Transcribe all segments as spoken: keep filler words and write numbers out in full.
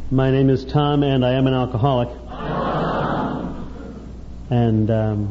My name is Tom, and I am an alcoholic. And um,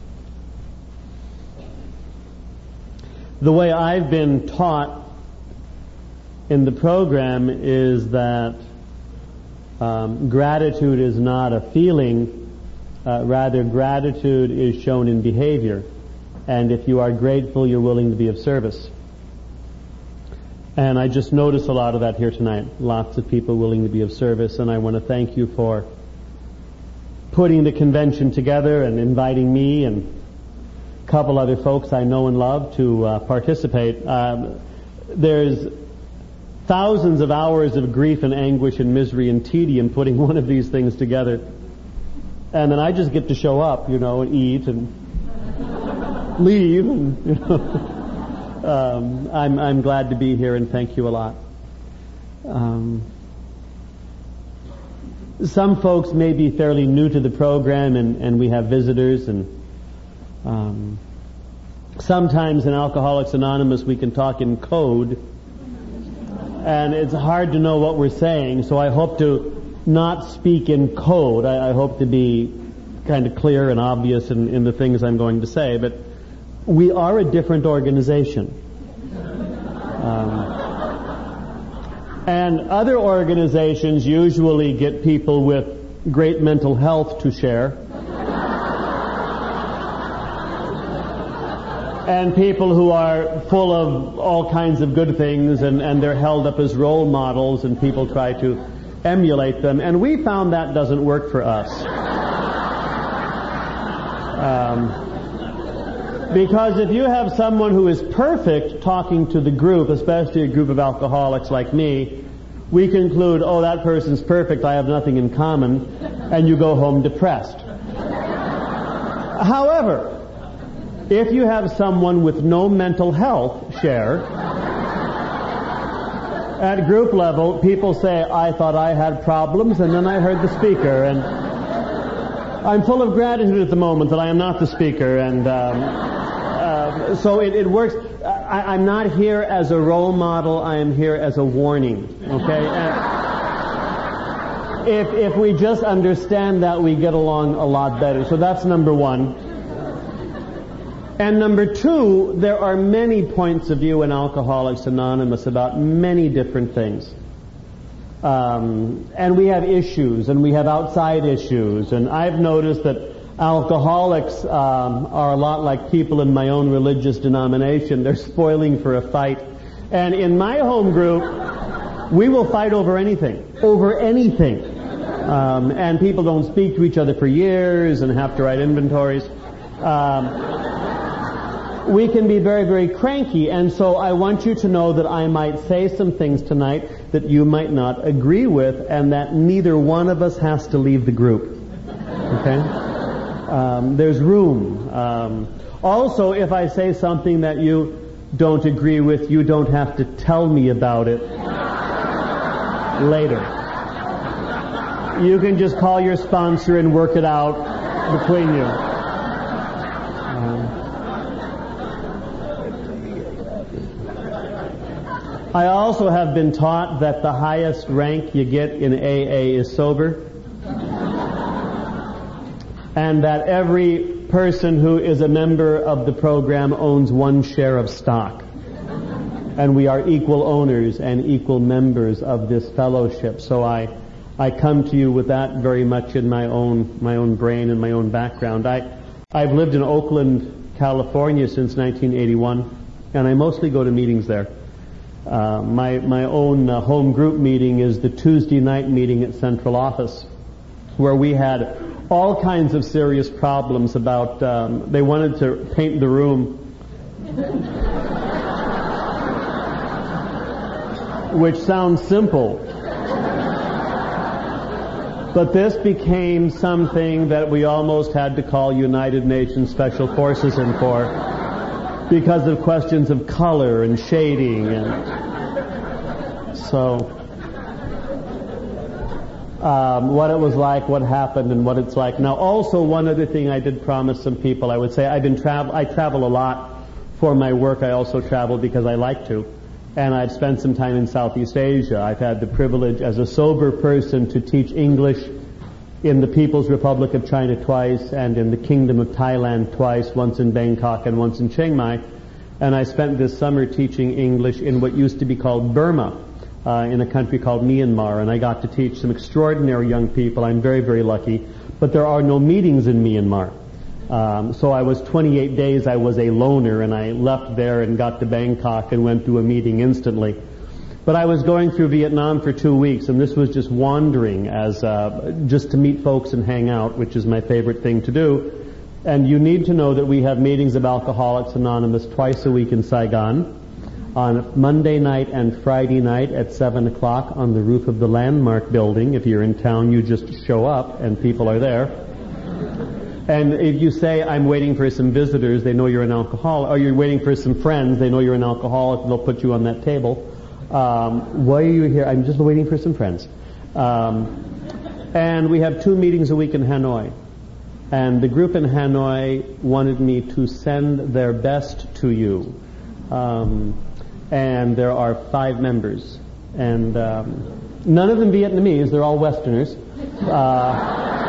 the way I've been taught in the program is that um, gratitude is not a feeling, uh, rather gratitude is shown in behavior. And if you are grateful, you're willing to be of service. And I just noticed a lot of that here tonight. Lots of people willing to be of service, and I want to thank you for putting the convention together and inviting me and a couple other folks I know and love to uh, participate. Um, there's thousands of hours of grief and anguish and misery and tedium putting one of these things together. And then I just get to show up, you know, and eat and leave, and, you know. Um, I'm, I'm glad to be here, and thank you a lot. Um, some folks may be fairly new to the program, and, and we have visitors, and um, sometimes in Alcoholics Anonymous we can talk in code, and it's hard to know what we're saying, so I hope to not speak in code. I, I hope to be kind of clear and obvious in, in the things I'm going to say, but we are a different organization. Um, and other organizations usually get people with great mental health to share. And people who are full of all kinds of good things, and, and they're held up as role models, and people try to emulate them. And we found that doesn't work for us. Um, Because if you have someone who is perfect talking to the group, especially a group of alcoholics like me, we conclude, oh, that person's perfect, I have nothing in common, and you go home depressed. However, if you have someone with no mental health share, at group level, people say, I thought I had problems, and then I heard the speaker, and I'm full of gratitude at the moment that I am not the speaker, and um, uh, so it, it works. I, I'm not here as a role model. I am here as a warning. Okay. And if if we just understand that, we get along a lot better. So that's number one. And number two, there are many points of view in Alcoholics Anonymous about many different things. Um, and we have issues, and we have outside issues, and I've noticed that alcoholics um, are a lot like people in my own religious denomination. They're spoiling for a fight. And in my home group, we will fight over anything, over anything. Um, and people don't speak to each other for years and have to write inventories. Um, we can be very, very cranky, and so I want you to know that I might say some things tonight that you might not agree with, and that neither one of us has to leave the group. Okay? Um, there's room. Um, also, if I say something that you don't agree with, you don't have to tell me about it later. You can just call your sponsor and work it out between you. Um, I also have been taught that the highest rank you get in A A is sober, and that every person who is a member of the program owns one share of stock, and we are equal owners and equal members of this fellowship. So I, I come to you with that very much in my own my own brain and my own background. I, I've lived in Oakland, California since nineteen eighty-one, and I mostly go to meetings there. Uh, my my own uh, home group meeting is the Tuesday night meeting at Central Office, where we had all kinds of serious problems about, um, they wanted to paint the room, which sounds simple, but this became something that we almost had to call United Nations Special Forces in for, because of questions of color and shading, and so um, what it was like, what happened, and what it's like now. Also, one other thing I did promise some people, I would say I've been travel. I travel a lot for my work. I also travel because I like to, and I've spent some time in Southeast Asia. I've had the privilege as a sober person to teach English in the People's Republic of China twice and in the Kingdom of Thailand twice, once in Bangkok and once in Chiang Mai. And I spent this summer teaching English in what used to be called Burma, uh, in a country called Myanmar. And I got to teach some extraordinary young people. I'm very, very lucky. But there are no meetings in Myanmar. Um, so I was twenty-eight days, I was a loner, and I left there and got to Bangkok and went to a meeting instantly. But I was going through Vietnam for two weeks, and this was just wandering as uh, just to meet folks and hang out, which is my favorite thing to do. And you need to know that we have meetings of Alcoholics Anonymous twice a week in Saigon, on Monday night and Friday night at seven o'clock on the roof of the Landmark building. If you're in town, you just show up, and people are there. And if you say, I'm waiting for some visitors, they know you're an alcoholic, or you're waiting for some friends, they know you're an alcoholic, they'll put you on that table. Um, why are you here? I'm just waiting for some friends. Um, and we have two meetings a week in Hanoi. And the group in Hanoi wanted me to send their best to you. Um, and there are five members. And um, none of them Vietnamese, they're all Westerners. Uh,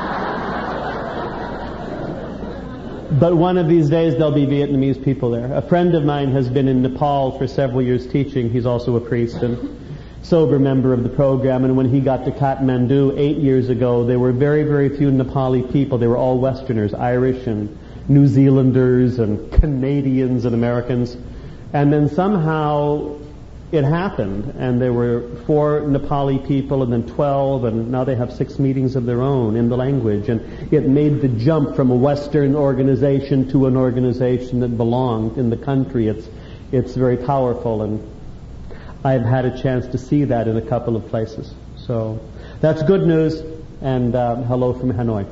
But one of these days there'll be Vietnamese people there. A friend of mine has been in Nepal for several years teaching. He's also a priest and sober member of the program. And when he got to Kathmandu eight years ago, there were very, very few Nepali people. They were all Westerners, Irish and New Zealanders and Canadians and Americans. And then somehow it happened, and there were four Nepali people and then twelve, and now they have six meetings of their own in the language. And it made the jump from a Western organization to an organization that belonged in the country. It's, it's very powerful, and I've had a chance to see that in a couple of places. So that's good news, and uh, hello from Hanoi.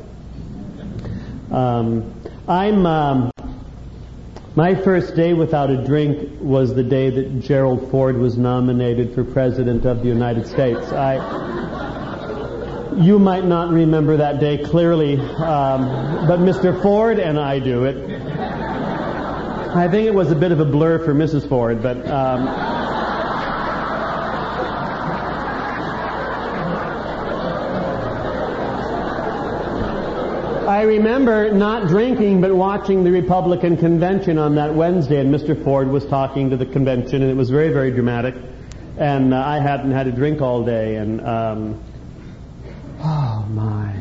Um, I'm... Um, My first day without a drink was the day that Gerald Ford was nominated for President of the United States. I, you might not remember that day clearly, um, but Mister Ford and I do. It. I think it was a bit of a blur for Missus Ford, but... Um, I remember not drinking but watching the Republican convention on that Wednesday, and Mister Ford was talking to the convention, and it was very, very dramatic. And uh, I hadn't had a drink all day, and um, oh my.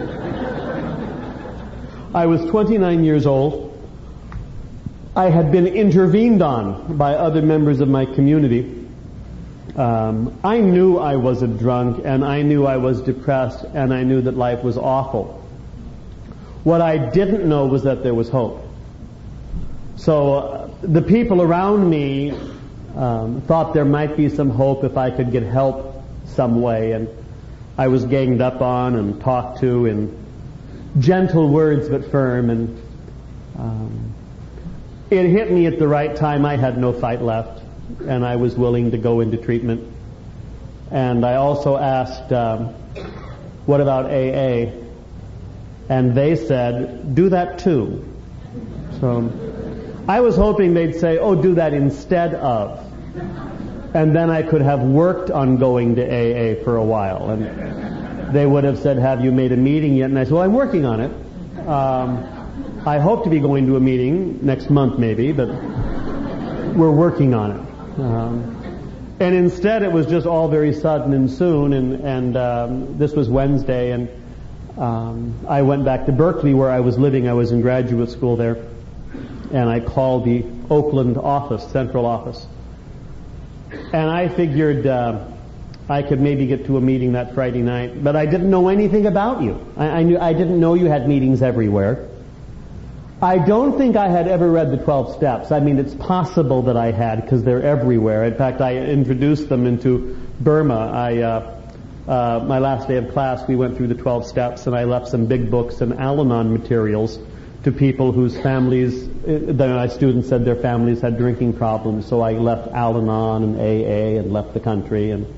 I was twenty-nine years old. I had been intervened on by other members of my community. Um, I knew I was a drunk, and I knew I was depressed, and I knew that life was awful. What I didn't know was that there was hope. So uh, the people around me um, thought there might be some hope if I could get help some way, and I was ganged up on and talked to in gentle words but firm, and um, it hit me at the right time. I had no fight left, and I was willing to go into treatment. And I also asked, um, what about A A? And they said, do that too. So I was hoping they'd say, oh, do that instead of. And then I could have worked on going to A A for a while. And they would have said, have you made a meeting yet? And I said, well, I'm working on it. Um, I hope to be going to a meeting next month maybe, but we're working on it. Um, and instead it was just all very sudden and soon, and, and um, this was Wednesday, and Um, I went back to Berkeley where I was living. I was in graduate school there. And I called the Oakland office, central office. And I figured uh, I could maybe get to a meeting that Friday night. But I didn't know anything about you. I, I, knew, I didn't know you had meetings everywhere. I don't think I had ever read the twelve steps. I mean, it's possible that I had because they're everywhere. In fact, I introduced them into Burma. I... Uh, Uh, my last day of class, we went through the twelve steps, and I left some big books and Al-Anon materials to people whose families, uh, my students said their families had drinking problems, so I left Al-Anon and A A and left the country. And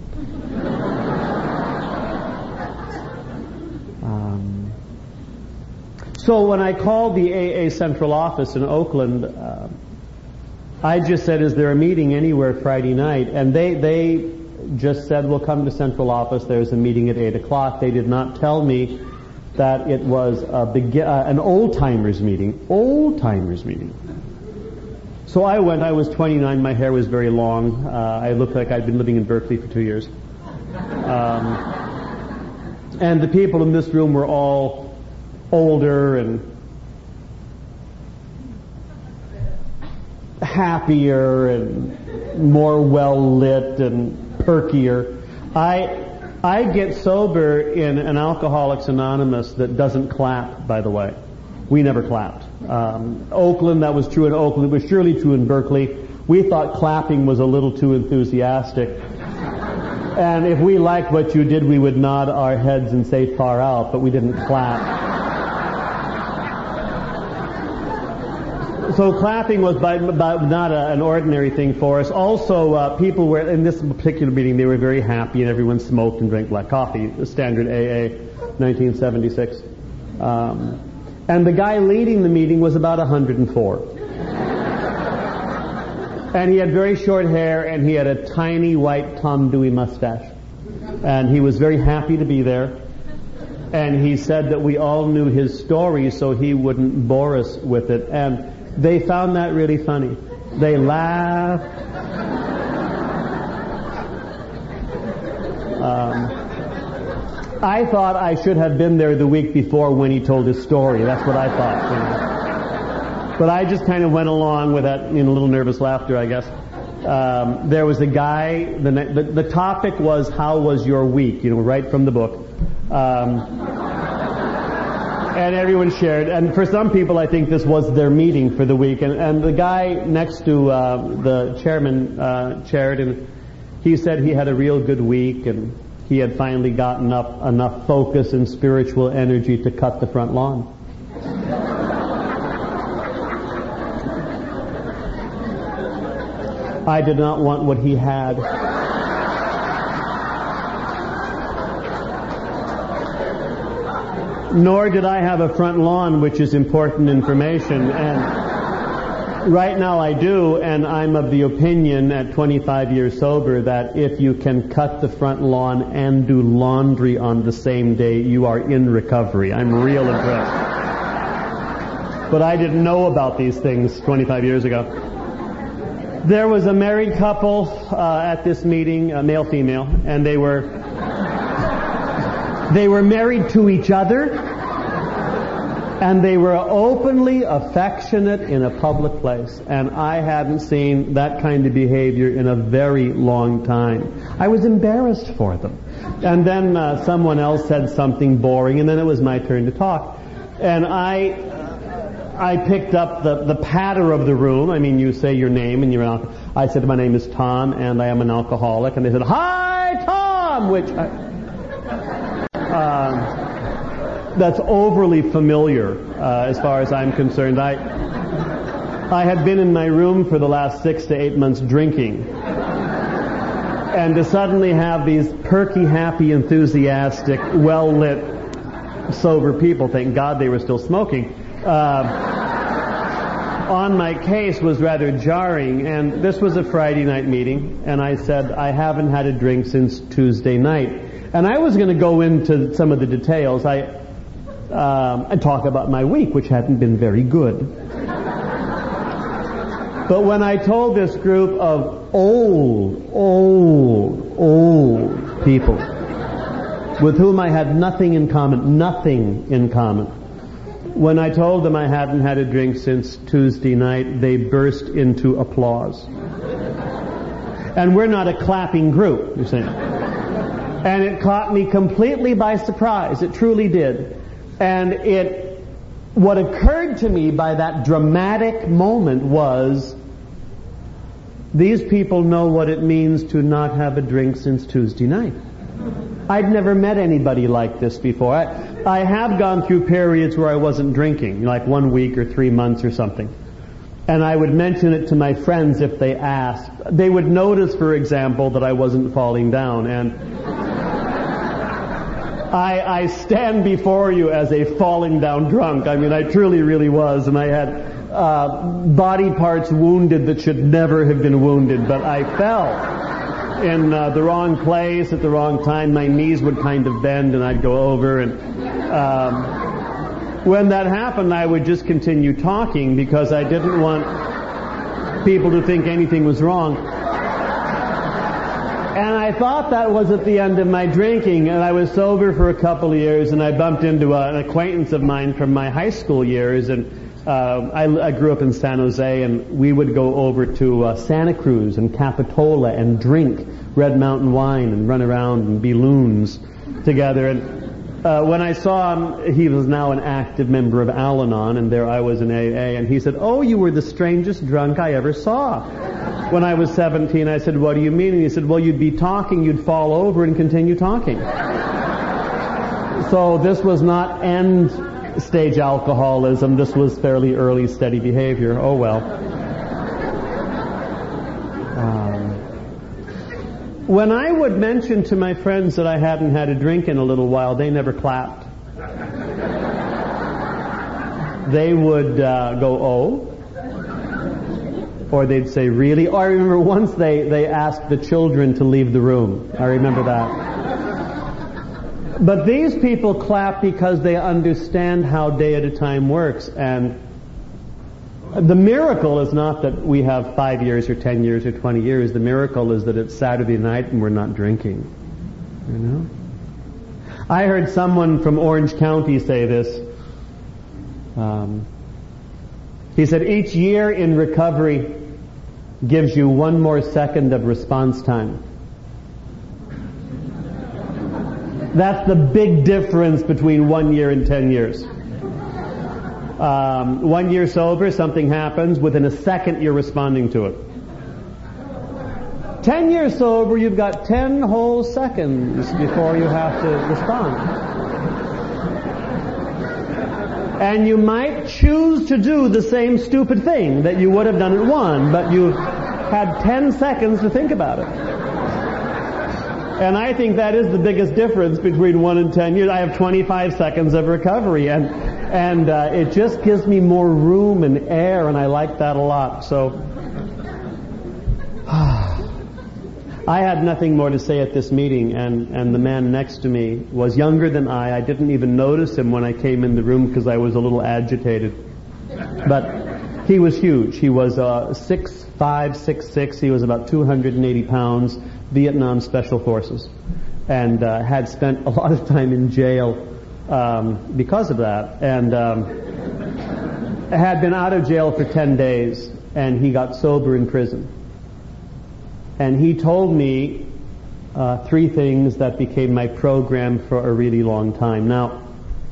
um, so when I called the A A central office in Oakland, uh, I just said, is there a meeting anywhere Friday night? And they, they just said, well, come to central office. There's a meeting at eight o'clock. They did not tell me that it was a begi- uh, an old-timers meeting. Old-timers meeting. So I went. I was twenty-nine. My hair was very long. Uh, I looked like I'd been living in Berkeley for two years. Um, and the people in this room were all older and happier and more well-lit and perkier. I I get sober in an Alcoholics Anonymous that doesn't clap, by the way. We never clapped. Um, Oakland, that was true in Oakland. It was surely true in Berkeley. We thought clapping was a little too enthusiastic. And if we liked what you did, we would nod our heads and say far out, but we didn't clap. So clapping was by, by not a, an ordinary thing for us. Also, uh, people were, in this particular meeting, they were very happy and everyone smoked and drank black coffee, standard A A, nineteen seventy-six. Um, and the guy leading the meeting was about one hundred four. And he had very short hair and he had a tiny white Tom Dewey mustache. And he was very happy to be there. And he said that we all knew his story so he wouldn't bore us with it. And they found that really funny. They laughed. Um, I thought I should have been there the week before when he told his story. That's what I thought. You know. But I just kind of went along with that, you know, little nervous laughter, I guess. Um, there was a guy. The, the the topic was how was your week? You know, right from the book. Um, And everyone shared. And for some people, I think this was their meeting for the week. And, and the guy next to uh, the chairman uh, chaired, and he said he had a real good week, and he had finally gotten up enough focus and spiritual energy to cut the front lawn. I did not want what he had. Nor did I have a front lawn, which is important information. And right now I do, and I'm of the opinion at twenty-five years sober that if you can cut the front lawn and do laundry on the same day, you are in recovery. I'm real impressed. But I didn't know about these things twenty-five years ago. There was a married couple uh, at this meeting, uh, male-female, and they were They were married to each other, and they were openly affectionate in a public place. And I hadn't seen that kind of behavior in a very long time. I was embarrassed for them. And then uh, someone else said something boring, and then it was my turn to talk. And I I picked up the, the patter of the room. I mean, you say your name, and you're an al- I said, my name is Tom, and I am an alcoholic. And they said, hi, Tom! Which... I, Um, that's overly familiar uh, as far as I'm concerned. I I had been in my room for the last six to eight months drinking, and to suddenly have these perky, happy, enthusiastic, well-lit, sober people, thank God they were still smoking, uh, on my case was rather jarring. And this was a Friday night meeting, and I said, I haven't had a drink since Tuesday night. And I was going to go into some of the details. I um, and talk about my week, which hadn't been very good. But when I told this group of old, old, old people with whom I had nothing in common, nothing in common, when I told them I hadn't had a drink since Tuesday night, they burst into applause. And we're not a clapping group, you see. And it caught me completely by surprise. It truly did. And it, what occurred to me by that dramatic moment was, these people know what it means to not have a drink since Tuesday night. I'd never met anybody like this before. I, I have gone through periods where I wasn't drinking, like one week or three months or something. And I would mention it to my friends if they asked. They would notice, for example, that I wasn't falling down. And I, I stand before you as a falling down drunk. I mean, I truly, really was. And I had uh, body parts wounded that should never have been wounded, but I fell in uh, the wrong place at the wrong time. My knees would kind of bend and I'd go over, and um, when that happened I would just continue talking because I didn't want people to think anything was wrong. And I thought that was at the end of my drinking, and I was sober for a couple of years, and I bumped into a, an acquaintance of mine from my high school years, and uh, I, I grew up in San Jose, and we would go over to uh, Santa Cruz and Capitola and drink Red Mountain wine and run around and be loons together. And uh, when I saw him, he was now an active member of Al-Anon, and there I was in A A, and he said, "Oh, you were the strangest drunk I ever saw." When I was seventeen, I said, "What do you mean?" And he said, "Well, you'd be talking, you'd fall over and continue talking." So this was not end stage alcoholism. This was fairly early steady behavior. Oh well. Um, when I would mention to my friends that I hadn't had a drink in a little while, they never clapped. They would uh, go, "Oh?" Or they'd say, "Really?" Or I remember once they, they asked the children to leave the room. I remember that. But these people clap because they understand how day at a time works. And the miracle is not that we have five years or ten years or twenty years. The miracle is that it's Saturday night and we're not drinking. You know? I heard someone from Orange County say this. Um, he said, each year in recovery gives you one more second of response time. That's the big difference between one year and ten years. Um, one year sober, something happens, within a second you're responding to it. Ten years sober, you've got ten whole seconds before you have to respond. And you might choose to do the same stupid thing that you would have done at one, but you've had ten seconds to think about it. And I think that is the biggest difference between one and ten years. I have twenty-five seconds of recovery, and and uh, it just gives me more room and air, and I like that a lot. So I had nothing more to say at this meeting, and, and the man next to me was younger than I. I didn't even notice him when I came in the room because I was a little agitated. But he was huge. He was uh, six five, six six. He was about two hundred eighty pounds, Vietnam Special Forces, and uh, had spent a lot of time in jail um, because of that, and um, had been out of jail for ten days, and he got sober in prison. And he told me uh, three things that became my program for a really long time. Now,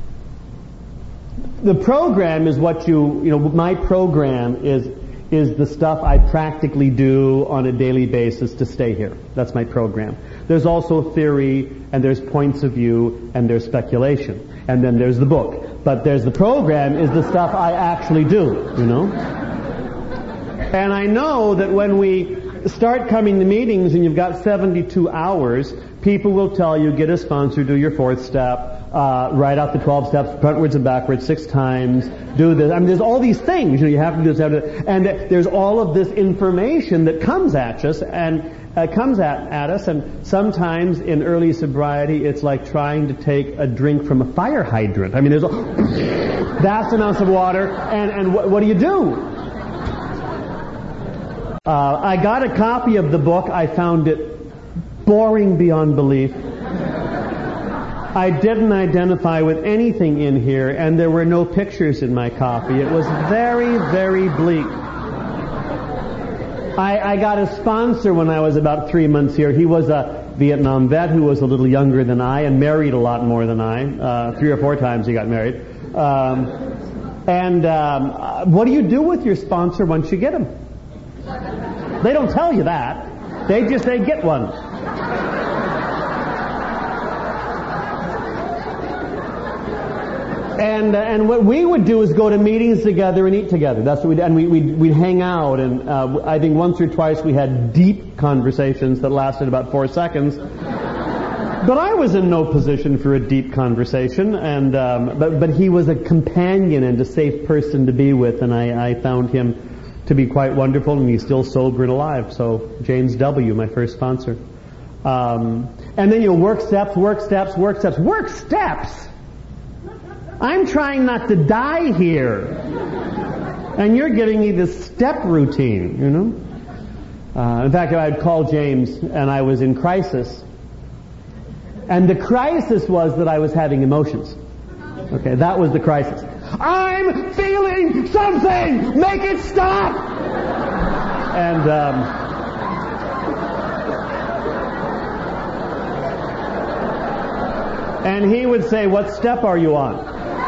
the program is what you, you know, my program is is the stuff I practically do on a daily basis to stay here. That's my program. There's also theory, and there's points of view, and there's speculation. And then there's the book. But there's the program is the stuff I actually do, you know? And I know that when we start coming to meetings and you've got seventy-two hours, people will tell you, get a sponsor, do your fourth step, uh, write out the twelve steps, frontwards and backwards six times, do this. I mean, there's all these things, you know, you have to do this, have to, and there's all of this information that comes at us, and uh, comes at, at us, and sometimes in early sobriety, it's like trying to take a drink from a fire hydrant. I mean, there's vast amounts of water, and, and what, what do you do? Uh, I got a copy of the book. I found it boring beyond belief. I didn't identify with anything in here, and there were no pictures in my copy. It was very, very bleak. I, I got a sponsor when I was about three months here. He was a Vietnam vet who was a little younger than I and married a lot more than I. Uh, three or four times he got married. Um, and um, what do you do with your sponsor once you get him? They don't tell you that. They just say, get one. And uh, and what we would do is go to meetings together and eat together. That's what we did. And we, we'd, we'd hang out. And uh, I think once or twice we had deep conversations that lasted about four seconds. But I was in no position for a deep conversation, and um, but but he was a companion and a safe person to be with, and I, I found him to be quite wonderful, and he's still sober and alive. So James W., my first sponsor. Um, and then you know, work steps, work steps, work steps, work steps. I'm trying not to die here, and you're giving me this step routine, you know. Uh, in fact, I'd call James, and I was in crisis. And the crisis was that I was having emotions. Okay, that was the crisis. I'm feeling something! Make it stop! And, um... and he would say, what step are you on?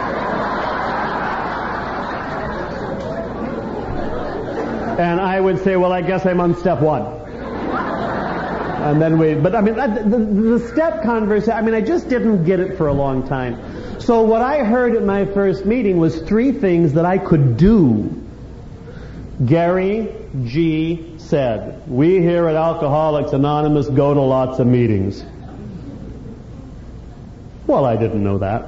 And I would say, well, I guess I'm on step one. And then we, but I mean, the, the step conversation, I mean, I just didn't get it for a long time. So what I heard at my first meeting was three things that I could do. Gary G. said, we here at Alcoholics Anonymous go to lots of meetings. Well, I didn't know that.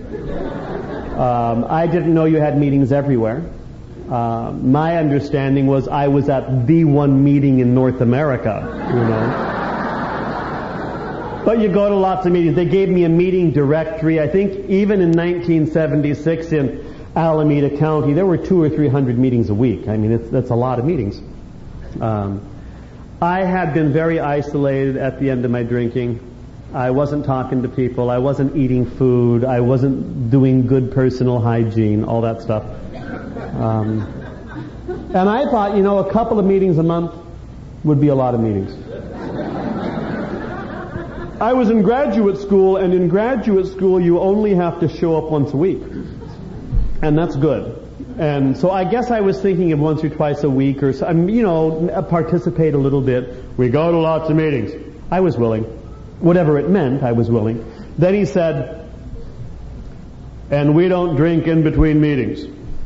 Um, I didn't know you had meetings everywhere. Uh, my understanding was I was at the one meeting in North America, you know. But you go to lots of meetings. They gave me a meeting directory. I think even in nineteen seventy-six in Alameda County, there were two or three hundred meetings a week. I mean, it's, that's a lot of meetings. Um, I had been very isolated at the end of my drinking. I wasn't talking to people. I wasn't eating food. I wasn't doing good personal hygiene, all that stuff. Um, and I thought, you know, a couple of meetings a month would be a lot of meetings. I was in graduate school, and in graduate school you only have to show up once a week. And that's good. And so I guess I was thinking of once or twice a week or so, you know, participate a little bit. We go to lots of meetings. I was willing. Whatever it meant, I was willing. Then he said, and we don't drink in between meetings.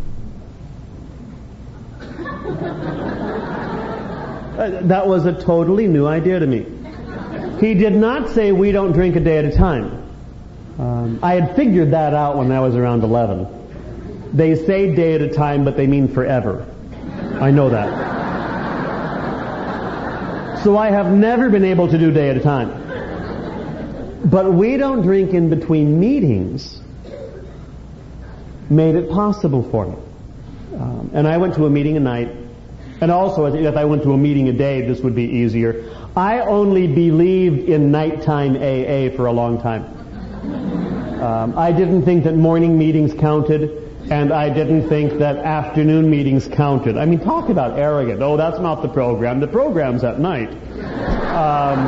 That was a totally new idea to me. He did not say we don't drink a day at a time. Um, I had figured that out when I was around eleven. They say day at a time, but they mean forever. I know that. So I have never been able to do day at a time. But we don't drink in between meetings made it possible for me. Um, and I went to a meeting a night. And also, if I went to a meeting a day, this would be easier. I only believed in nighttime A A for a long time. Um, I didn't think that morning meetings counted, and I didn't think that afternoon meetings counted. I mean, talk about arrogant. Oh, that's not the program. The program's at night. Um,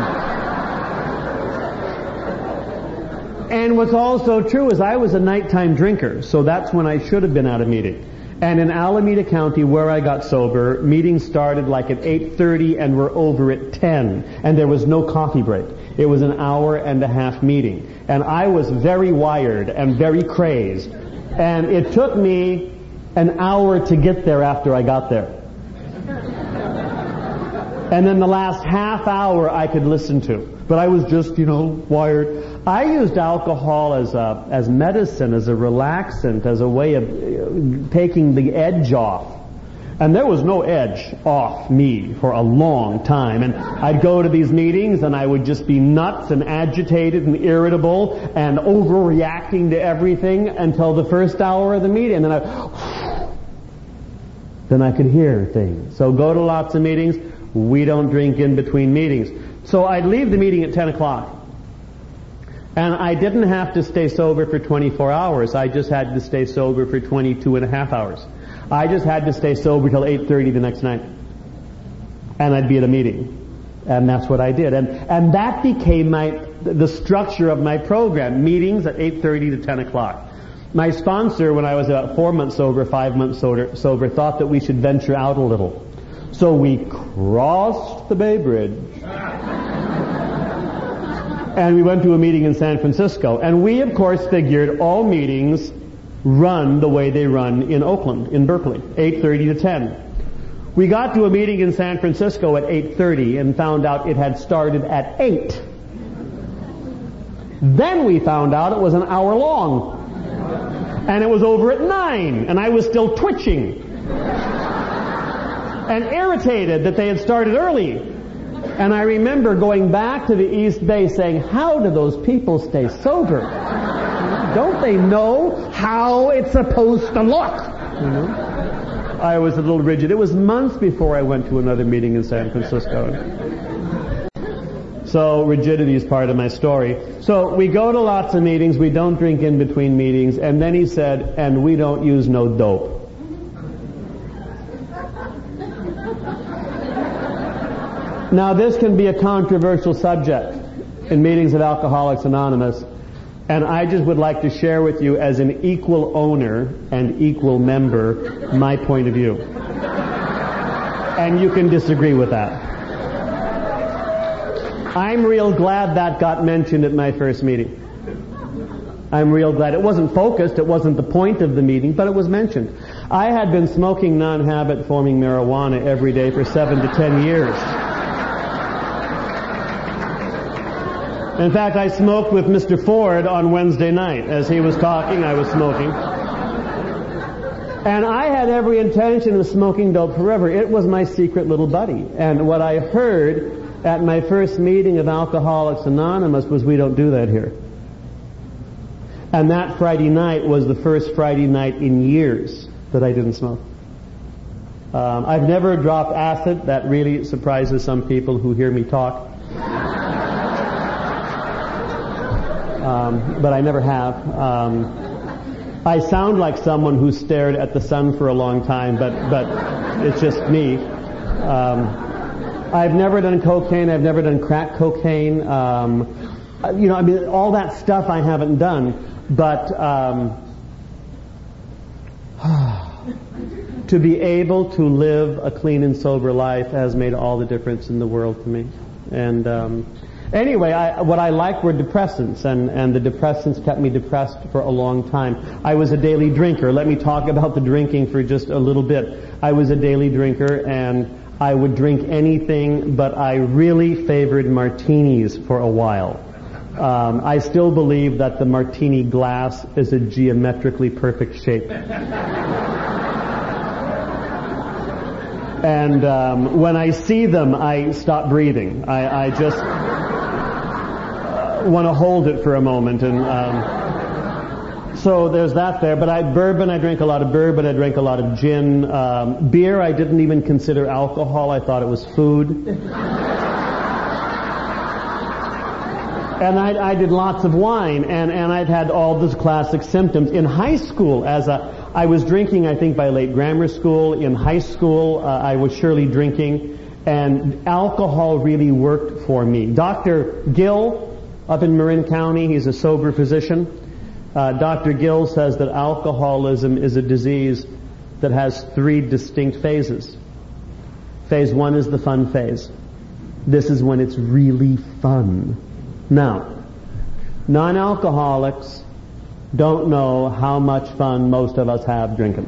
and what's also true is I was a nighttime drinker, so that's when I should have been at a meeting. And in Alameda County, where I got sober, meetings started like at eight thirty and were over at ten. And there was no coffee break. It was an hour and a half meeting. And I was very wired and very crazed. And it took me an hour to get there after I got there. And then the last half hour I could listen to. But I was just, you know, wired. I used alcohol as a, as medicine, as a relaxant, as a way of uh, taking the edge off. And there was no edge off me for a long time. And I'd go to these meetings and I would just be nuts and agitated and irritable and overreacting to everything until the first hour of the meeting. And then I, then I could hear things. So go to lots of meetings. We don't drink in between meetings. So I'd leave the meeting at ten o'clock. And I didn't have to stay sober for twenty-four hours. I just had to stay sober for twenty-two and a half hours. I just had to stay sober till eight thirty the next night. And I'd be at a meeting. And that's what I did. And and that became my the structure of my program. Meetings at eight thirty to ten o'clock. My sponsor, when I was about four months sober, five months sober, sober, thought that we should venture out a little. So we crossed the Bay Bridge. And we went to a meeting in San Francisco. And we, of course, figured all meetings run the way they run in Oakland, in Berkeley, eight thirty to ten. We got to a meeting in San Francisco at eight thirty and found out it had started at eight. Then we found out it was an hour long. And it was over at nine, and I was still twitching. And irritated that they had started early. And I remember going back to the East Bay saying, how do those people stay sober? Don't they know how it's supposed to look? You know? I was a little rigid. It was months before I went to another meeting in San Francisco. So rigidity is part of my story. So we go to lots of meetings, we don't drink in between meetings, and then he said, and we don't use no dope. Now this can be a controversial subject in meetings of Alcoholics Anonymous, and I just would like to share with you as an equal owner and equal member my point of view. And you can disagree with that. I'm real glad that got mentioned at my first meeting. I'm real glad. It wasn't focused, it wasn't the point of the meeting, but it was mentioned. I had been smoking non-habit forming marijuana every day for seven to ten years. In fact, I smoked with Mister Ford on Wednesday night. As he was talking, I was smoking. And I had every intention of smoking dope forever. It was my secret little buddy. And what I heard at my first meeting of Alcoholics Anonymous was, we don't do that here. And that Friday night was the first Friday night in years that I didn't smoke. Um, I've never dropped acid. That really surprises some people who hear me talk. Um, but I never have. Um, I sound like someone who stared at the sun for a long time, but, but it's just me. Um, I've never done cocaine. I've never done crack cocaine. Um, you know, I mean, all that stuff I haven't done. But um, to be able to live a clean and sober life has made all the difference in the world to me. And um, anyway, I, what I liked were depressants, and, and the depressants kept me depressed for a long time. I was a daily drinker. Let me talk about the drinking for just a little bit. I was a daily drinker, and I would drink anything, but I really favored martinis for a while. Um, I still believe that the martini glass is a geometrically perfect shape. And um, when I see them, I stop breathing. I, I just want to hold it for a moment. And um, so there's that there. But I bourbon, I drink a lot of bourbon. I drink a lot of gin. Um, beer, I didn't even consider alcohol. I thought it was food. And I, I did lots of wine, and, and I've had all those classic symptoms. In high school, as a, I was drinking, I think, by late grammar school. In high school, uh, I was surely drinking, and alcohol really worked for me. Doctor Gill, up in Marin County, he's a sober physician. Uh, Doctor Gill says that alcoholism is a disease that has three distinct phases. Phase one is the fun phase. This is when it's really fun. Now, non-alcoholics don't know how much fun most of us have drinking.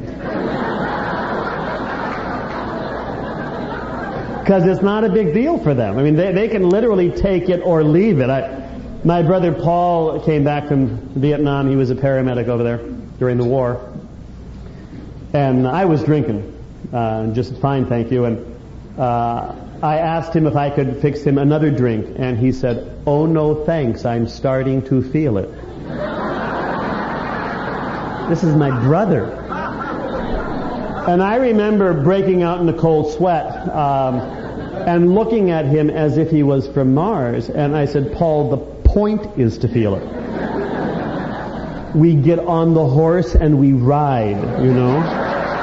Because it's not a big deal for them. I mean, they, they can literally take it or leave it. I, my brother Paul came back from Vietnam. He was a paramedic over there during the war. And I was drinking. Uh, just fine, thank you. And uh, I asked him if I could fix him another drink, and he said, "Oh no thanks, I'm starting to feel it." This is my brother. And I remember breaking out in a cold sweat um, and looking at him as if he was from Mars. And I said, "Paul, the point is to feel it. We get on the horse and we ride, you know."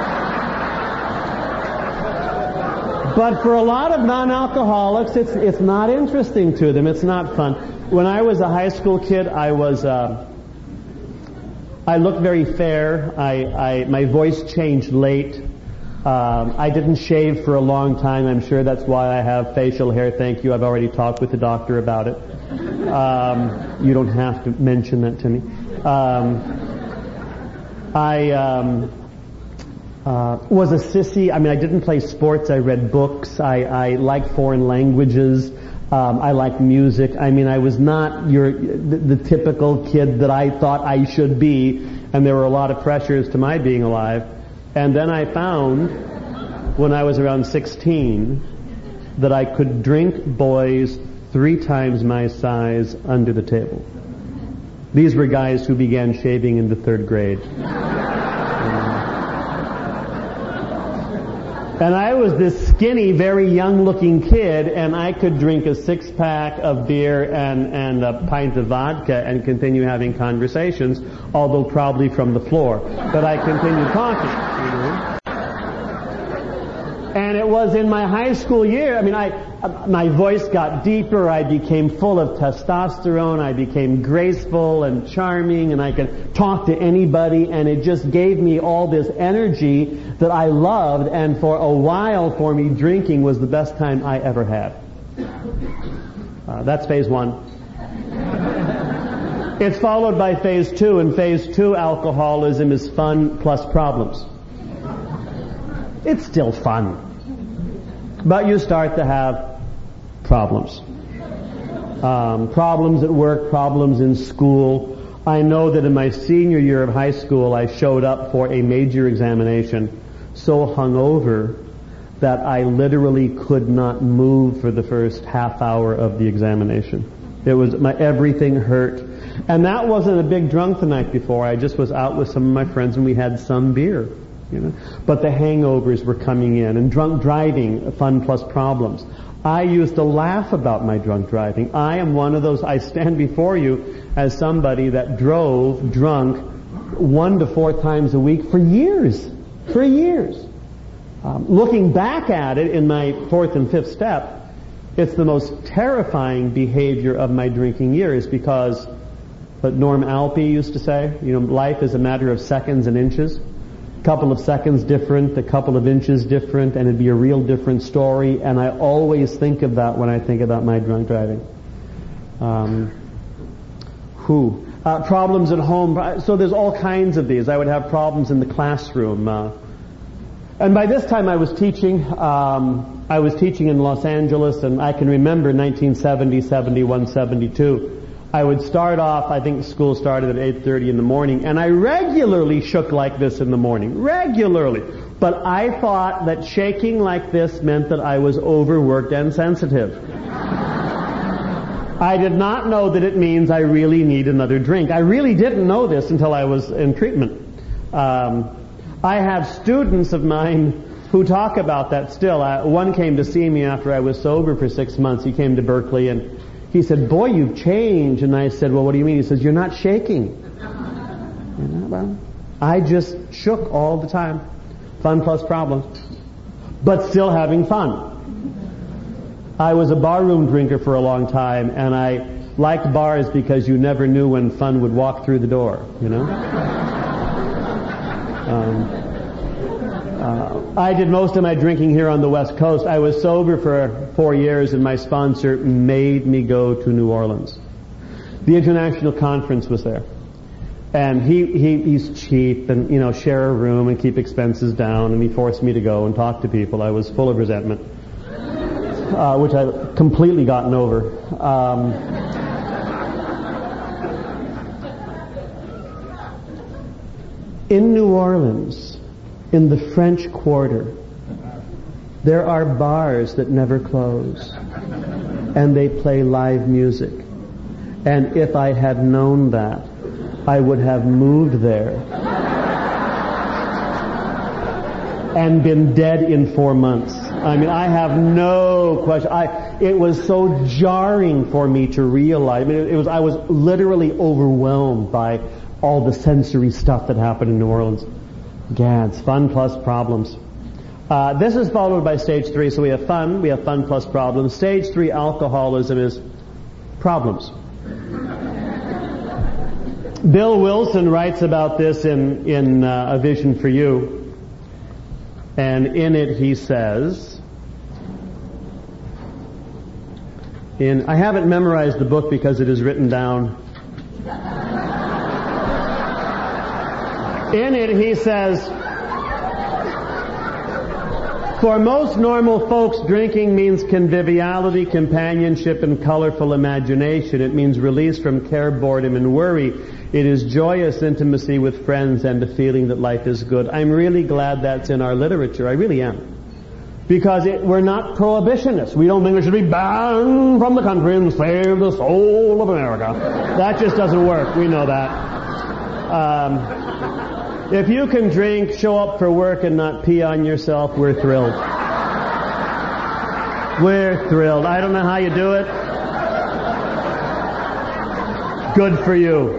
But for a lot of non-alcoholics, it's it's not interesting to them. It's not fun. When I was a high school kid, I was uh, I looked very fair. I, I my voice changed late. Um, I didn't shave for a long time. I'm sure that's why I have facial hair. Thank you. I've already talked with the doctor about it. Um, you don't have to mention that to me. Um, I. Um, Uh, was a sissy. I mean, I didn't play sports. I read books. I, I liked foreign languages. Um, I like music. I mean, I was not your the, the typical kid that I thought I should be, and there were a lot of pressures to my being alive. And then I found, when I was around sixteen, that I could drink boys three times my size under the table. These were guys who began shaving in the third grade. And I was this skinny, very young-looking kid, and I could drink a six-pack of beer and, and a pint of vodka and continue having conversations, although probably from the floor. But I continued talking, you know. And it was in my high school year, I mean, I my voice got deeper, I became full of testosterone, I became graceful and charming, and I could talk to anybody, and it just gave me all this energy that I loved, and for a while for me, drinking was the best time I ever had. Uh, that's phase one. It's followed by phase two, and phase two alcoholism is fun plus problems. It's still fun, but you start to have problems. Um, problems at work, problems in school. I know that in my senior year of high school, I showed up for a major examination so hungover that I literally could not move for the first half hour of the examination. It was, my everything hurt. And that wasn't a big drunk the night before. I just was out with some of my friends and we had some beer. You know? But the hangovers were coming in, and drunk driving, fun plus problems. I used to laugh about my drunk driving. I am one of those, I stand before you as somebody that drove drunk one to four times a week for years. For years. Um, looking back at it in my fourth and fifth step, it's the most terrifying behavior of my drinking years, because what Norm Alpe used to say, you know, life is a matter of seconds and inches. A couple of seconds different, a couple of inches different, and it'd be a real different story. And I always think of that when I think about my drunk driving. Um, who? Uh, problems at home. So there's all kinds of these. I would have problems in the classroom. Uh, and by this time I was teaching. Um, I was teaching in Los Angeles, and I can remember nineteen seventy, seventy-one, seventy-two. I would start off, I think school started at eight thirty in the morning, and I regularly shook like this in the morning. Regularly. But I thought that shaking like this meant that I was overworked and sensitive. I did not know that it means I really need another drink. I really didn't know this until I was in treatment. Um, I have students of mine who talk about that still. Uh, one came to see me after I was sober for six months. He came to Berkeley, and he said, "Boy, you've changed." And I said, "Well, what do you mean?" He says, "You're not shaking." You know, well, I just shook all the time. Fun plus problems. But still having fun. I was a barroom drinker for a long time, and I liked bars because you never knew when fun would walk through the door, you know? um, uh, I did most of my drinking here on the West Coast. I was sober for four years, and my sponsor made me go to New Orleans. The international conference was there. And he, he he's cheap and, you know, share a room and keep expenses down, and he forced me to go and talk to people. I was full of resentment, uh, which I've completely gotten over. Um, in New Orleans, in the French Quarter, there are bars that never close, and they play live music. And if I had known that, I would have moved there and been dead in four months. I mean, I have no question. I, it was so jarring for me to realize. I mean, it was, I was literally overwhelmed by all the sensory stuff that happened in New Orleans. Gads, fun plus problems. Uh, this is followed by stage three. So we have fun, we have fun plus problems. Stage three, alcoholism, is problems. Bill Wilson writes about this in, in uh, A Vision for You. And in it he says, in, I haven't memorized the book because it is written down. In it he says, For most normal folks, drinking means conviviality, companionship, and colorful imagination. It means release from care, boredom, and worry. It is joyous intimacy with friends and a feeling that life is good. I'm really glad that's in our literature. I really am. Because it, we're not prohibitionists. We don't think it should be banned from the country and save the soul of America. That just doesn't work. We know that. Um, if you can drink, show up for work, and not pee on yourself, we're thrilled. We're thrilled. I don't know how you do it. Good for you.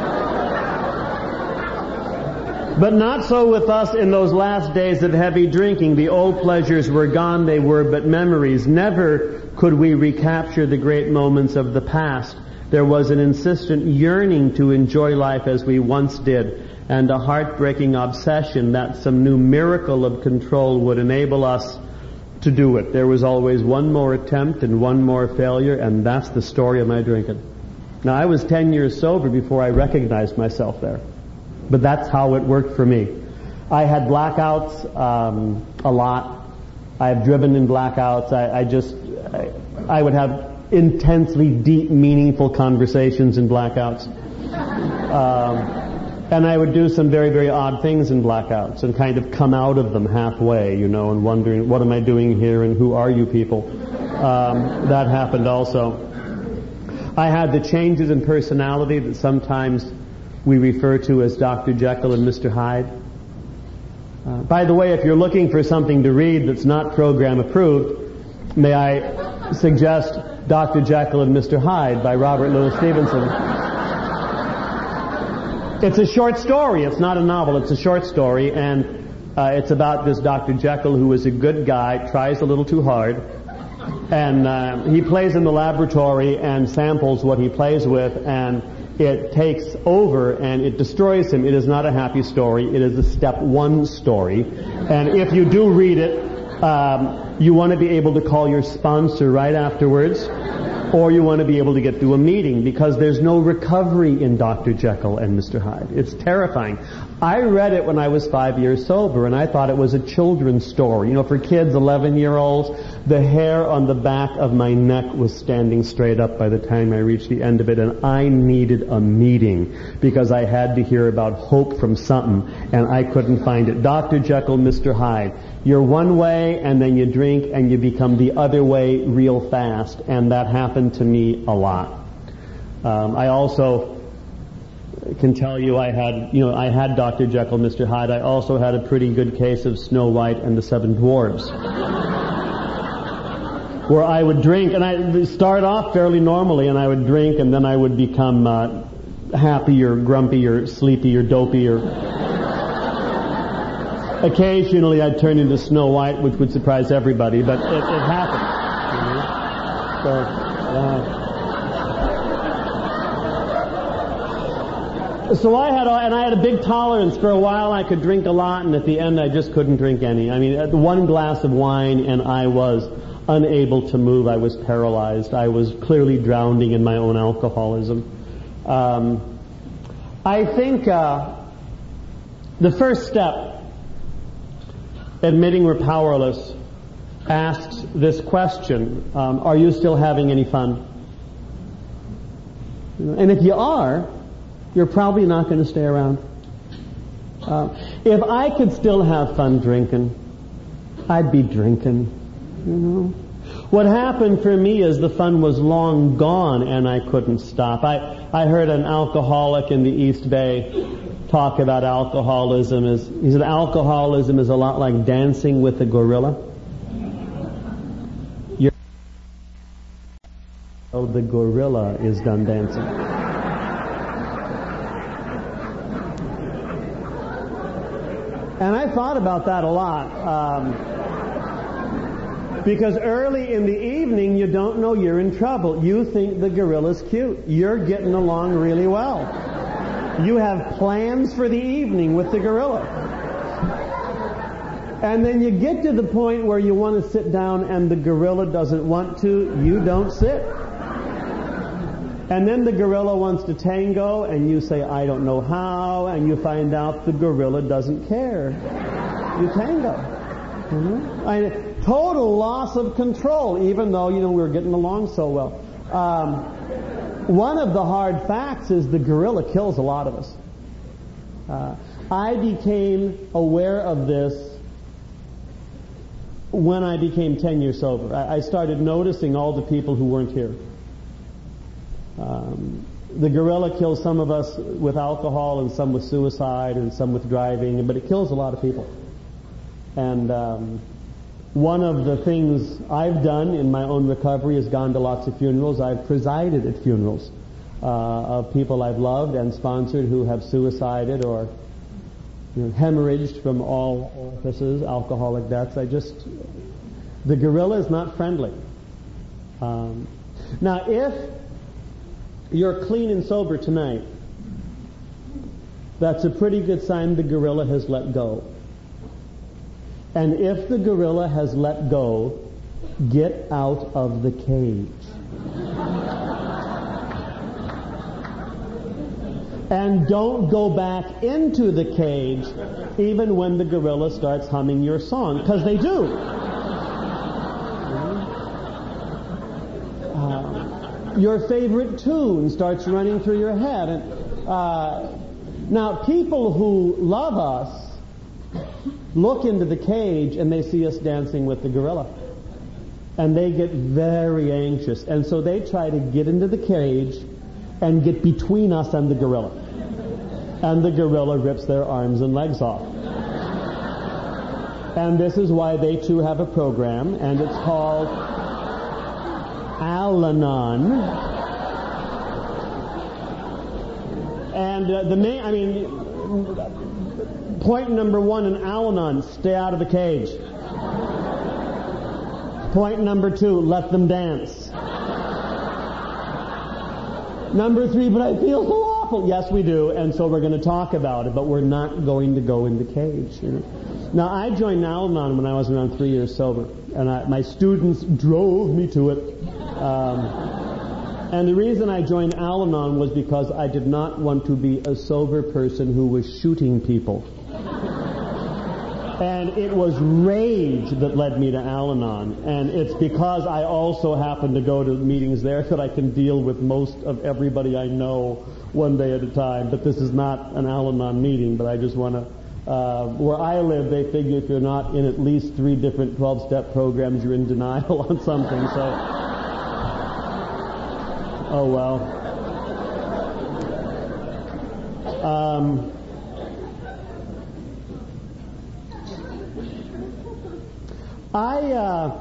But not so with us in those last days of heavy drinking. The old pleasures were gone, they were but memories. Never could we recapture the great moments of the past. There was an insistent yearning to enjoy life as we once did, and a heartbreaking obsession that some new miracle of control would enable us to do it. There was always one more attempt and one more failure, and that's the story of my drinking. Now, I was ten years sober before I recognized myself there. But that's how it worked for me. I had blackouts um, a lot. I have driven in blackouts. I, I just, I, I would have intensely deep, meaningful conversations in blackouts. Um, and I would do some very, very odd things in blackouts and kind of come out of them halfway, you know, and wondering, what am I doing here and who are you people? Um, that happened also. I had the changes in personality that sometimes we refer to as Doctor Jekyll and Mister Hyde. Uh, by the way, if you're looking for something to read that's not program approved, may I suggest Doctor Jekyll and Mister Hyde by Robert Louis Stevenson. It's a short story. It's not a novel. It's a short story, and uh, it's about this Doctor Jekyll who is a good guy, tries a little too hard, and uh, he plays in the laboratory and samples what he plays with, and it takes over and it destroys him. It is not a happy story. It is a step one story. And if you do read it, um, you want to be able to call your sponsor right afterwards, or you want to be able to get to a meeting, because there's no recovery in Doctor Jekyll and Mister Hyde. It's terrifying. I read it when I was five years sober, and I thought it was a children's story. You know, for kids, eleven-year-olds, the hair on the back of my neck was standing straight up by the time I reached the end of it, and I needed a meeting because I had to hear about hope from something, and I couldn't find it. Doctor Jekyll, Mister Hyde. You're one way, and then you drink, and you become the other way real fast, and that happened to me a lot. Um, I also can tell you I had, you know, I had Doctor Jekyll, Mister Hyde. I also had a pretty good case of Snow White and the Seven Dwarfs, where I would drink, and I start off fairly normally, and I would drink, and then I would become uh, happy or grumpy or sleepy or dopey, or occasionally I'd turn into Snow White, which would surprise everybody, but it, it happened. You know? So, uh, So I had, and I had a big tolerance. For a while I could drink a lot, and at the end I just couldn't drink any. I mean, one glass of wine and I was unable to move. I was paralyzed. I was clearly drowning in my own alcoholism. Um, I think uh, the first step, admitting we're powerless, asks this question, um, are you still having any fun? And if you are, you're probably not going to stay around. Uh, if I could still have fun drinking, I'd be drinking, you know. What happened for me is the fun was long gone and I couldn't stop. I, I heard an alcoholic in the East Bay talk about alcoholism. As, he said alcoholism is a lot like dancing with a gorilla. You're, oh, the gorilla is done dancing. And I thought about that a lot, um, because early in the evening you don't know you're in trouble. You think the gorilla's cute. You're getting along really well. You have plans for the evening with the gorilla. And then you get to the point where you want to sit down and the gorilla doesn't want to. You don't sit. And then the gorilla wants to tango, and you say, I don't know how, and you find out the gorilla doesn't care. You tango. Mm-hmm. I, total loss of control, even though, you know, we were getting along so well. Um, one of the hard facts is the gorilla kills a lot of us. Uh, I became aware of this when I became ten years sober. I, I started noticing all the people who weren't here. Um, the gorilla kills some of us with alcohol and some with suicide and some with driving, but it kills a lot of people. And um, one of the things I've done in my own recovery is gone to lots of funerals. I've presided at funerals uh, of people I've loved and sponsored who have suicided or you know, hemorrhaged from all orifices, alcoholic deaths. I just, the gorilla is not friendly. Um, now, if you're clean and sober tonight, that's a pretty good sign the gorilla has let go. And if the gorilla has let go, get out of the cage. And don't go back into the cage even when the gorilla starts humming your song, because they do. Uh, your favorite tune starts running through your head. And uh, now, people who love us look into the cage and they see us dancing with the gorilla. And they get very anxious. And so they try to get into the cage and get between us and the gorilla. And the gorilla rips their arms and legs off. And this is why they too have a program, and it's called Al-Anon. And uh, the main, I mean, point number one in Al-Anon, stay out of the cage. Point number two, let them dance. Number three, but I feel so awful. Yes, we do, and so we're going to talk about it, but we're not going to go in the cage. You know? Now, I joined Al-Anon when I was around three years sober, and I, my students drove me to it. Um, and the reason I joined Al-Anon was because I did not want to be a sober person who was shooting people. And it was rage that led me to Al-Anon. And it's because I also happen to go to meetings there that I can deal with most of everybody I know one day at a time. But this is not an Al-Anon meeting, but I just want to... Uh, where I live, they figure if you're not in at least three different twelve-step programs, you're in denial on something. So... Oh, well. Um... I, uh,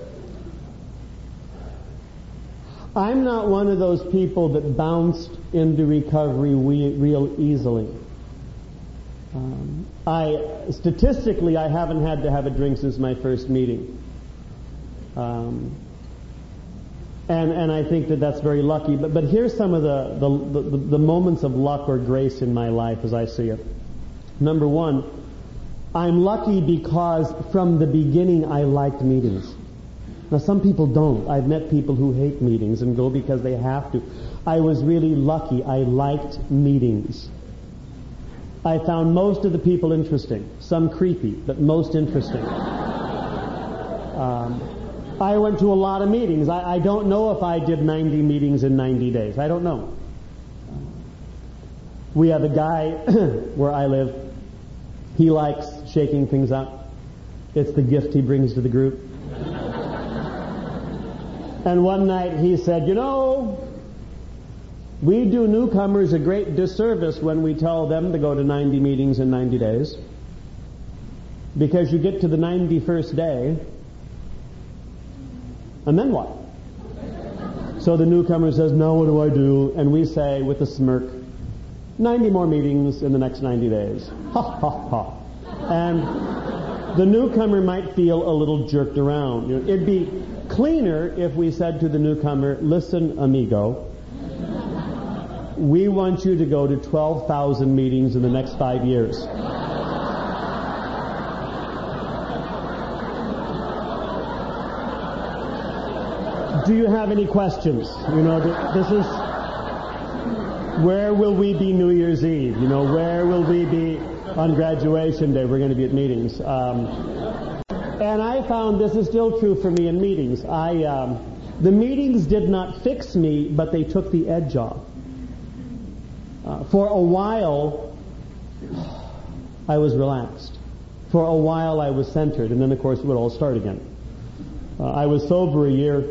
I'm not one of those people that bounced into recovery we, real easily. Um, I, statistically, I haven't had to have a drink since my first meeting. Um, and, and I think that that's very lucky. But, but here's some of the, the, the, the moments of luck or grace in my life as I see it. Number one, I'm lucky because from the beginning I liked meetings. Now some people don't. I've met people who hate meetings and go because they have to. I was really lucky. I liked meetings. I found most of the people interesting. Some creepy, but most interesting. Um, I went to a lot of meetings. I, I don't know if I did ninety meetings in ninety days. I don't know. We have a guy where I live. He likes shaking things up. It's the gift he brings to the group. And one night he said, you know, we do newcomers a great disservice when we tell them to go to ninety meetings in ninety days. Because you get to the ninety-first day, and then what? So the newcomer says, now what do I do? And we say with a smirk, ninety more meetings in the next ninety days. Ha, ha, ha. And the newcomer might feel a little jerked around. You know, it'd be cleaner if we said to the newcomer, listen, amigo, we want you to go to twelve thousand meetings in the next five years. Do you have any questions? You know, this is... Where will we be New Year's Eve? You know, where will we be on graduation day? We're going to be at meetings. Um, And I found this is still true for me in meetings. I, um, the meetings did not fix me, but they took the edge off. Uh, for a while, I was relaxed. For a while, I was centered, and then, of course, it would all start again. Uh, I was sober a year,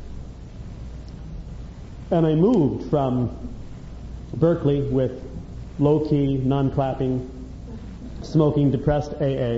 and I moved from Berkeley with low-key, non-clapping, smoking, depressed A A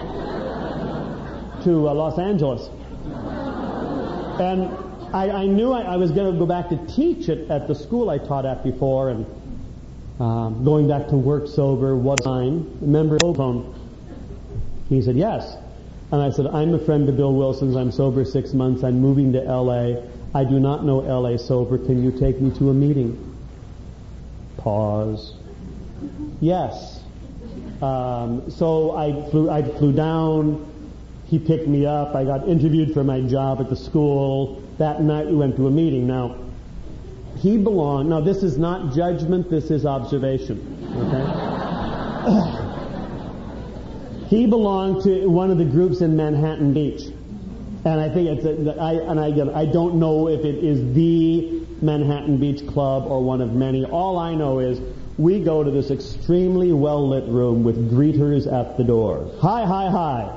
to uh, Los Angeles. And I, I knew I, I was going to go back to teach at, at the school I taught at before, and um, going back to work sober, what time? Remember the phone? He said, yes. And I said, I'm a friend of Bill Wilson's. I'm sober six months. I'm moving to L A. I do not know L A sober. Can you take me to a meeting? Pause. Yes. Um, so I flew, I flew down. He picked me up. I got interviewed for my job at the school. That night we went to a meeting. Now, he belonged, now this is not judgment, this is observation. Okay? He belonged to one of the groups in Manhattan Beach. And I think it's, a, I, and I, I don't know if it is the Manhattan Beach Club or one of many. All I know is we go to this extremely well-lit room with greeters at the door. Hi, hi, hi.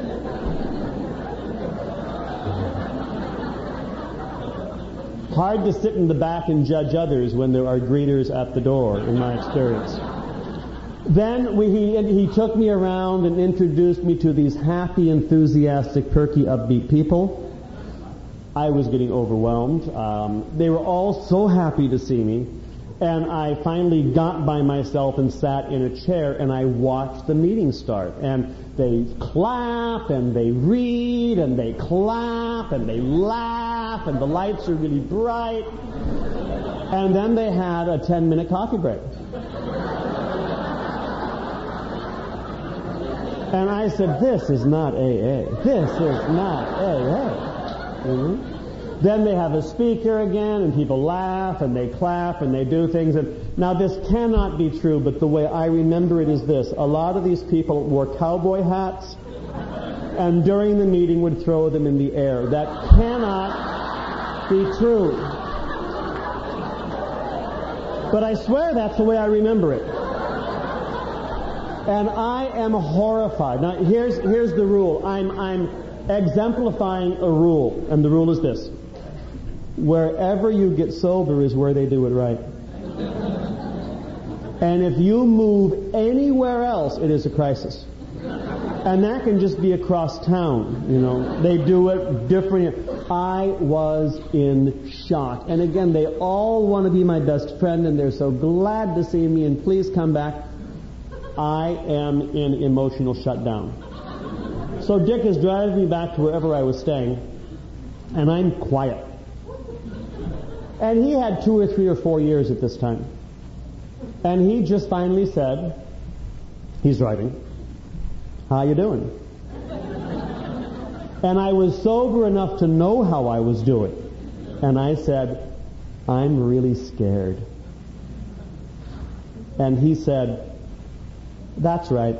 Hard to sit in the back and judge others when there are greeters at the door, in my experience. Then we, he, he took me around and introduced me to these happy, enthusiastic, perky, upbeat people. I was getting overwhelmed. Um, they were all so happy to see me. And I finally got by myself and sat in a chair, and I watched the meeting start. And they clap, and they read, and they clap, and they laugh, and the lights are really bright. And then they had a ten-minute coffee break. And I said, this is not A A. This is not A A. Mm-hmm. Then they have a speaker again, and people laugh, and they clap, and they do things. And now this cannot be true, but the way I remember it is this. A lot of these people wore cowboy hats, and during the meeting would throw them in the air. That cannot be true. But I swear that's the way I remember it. And I am horrified. Now, here's here's the rule. I'm I'm exemplifying a rule, and the rule is this. Wherever you get sober is where they do it right. And if you move anywhere else, it is a crisis. And that can just be across town, you know. They do it different. I was in shock. And again, they all want to be my best friend, and they're so glad to see me, and please come back. I am in emotional shutdown. So Dick is driving me back to wherever I was staying, and I'm quiet. And he had two or three or four years at this time. And he just finally said, he's driving, how you doing? And I was sober enough to know how I was doing. And I said, I'm really scared. And he said, that's right.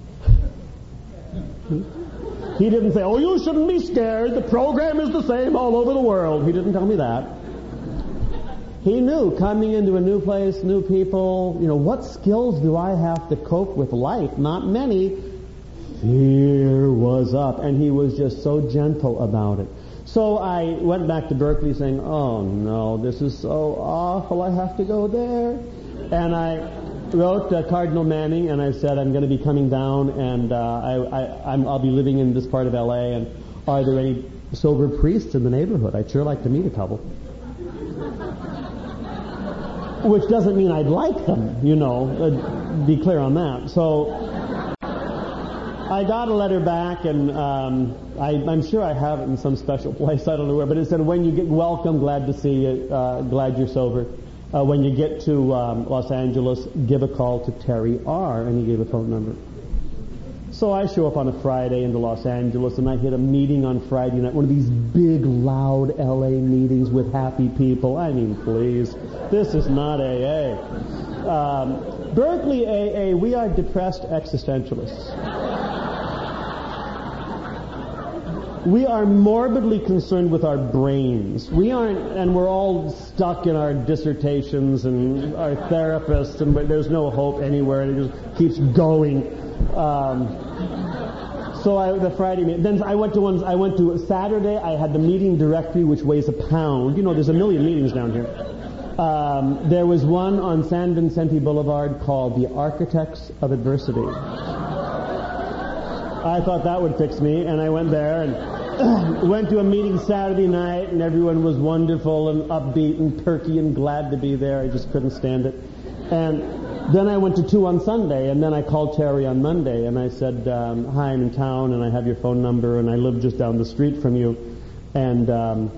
He didn't say, oh, you shouldn't be scared. The program is the same all over the world. He didn't tell me that. He knew, coming into a new place, new people, you know, what skills do I have to cope with life? Not many. Fear was up, and he was just so gentle about it. So I went back to Berkeley saying, oh no, this is so awful, I have to go there. And I wrote uh, Cardinal Manning, and I said, I'm going to be coming down, and uh, I, I, I'm, I'll be living in this part of L A, and are there any sober priests in the neighborhood? I'd sure like to meet a couple. Which doesn't mean I'd like them, you know, uh, be clear on that. So I got a letter back, and um, I, I'm sure I have it in some special place, I don't know where, but it said, when you get welcome, glad to see you, uh, glad you're sober. Uh, when you get to um, Los Angeles, give a call to Terry R., and he gave a phone number. So I show up on a Friday into Los Angeles, and I hit a meeting on Friday night, one of these big, loud L A meetings with happy people. I mean, please, this is not A A. Um, Berkeley A A, we are depressed existentialists. we are morbidly concerned with our brains. We aren't, and we're all stuck in our dissertations and our therapists, and there's no hope anywhere, and it just keeps going. Um, so I, the Friday meeting, then I went to one, I went to Saturday, I had the meeting directory, which weighs a pound. You know, there's a million meetings down here. Um, there was one on San Vicente Boulevard called The Architects of Adversity. I thought that would fix me, and I went there and went to a meeting Saturday night, and everyone was wonderful and upbeat and perky and glad to be there. I just couldn't stand it. And then I went to two on Sunday, and then I called Terry on Monday, and I said, um, hi, I'm in town, and I have your phone number, and I live just down the street from you, and um,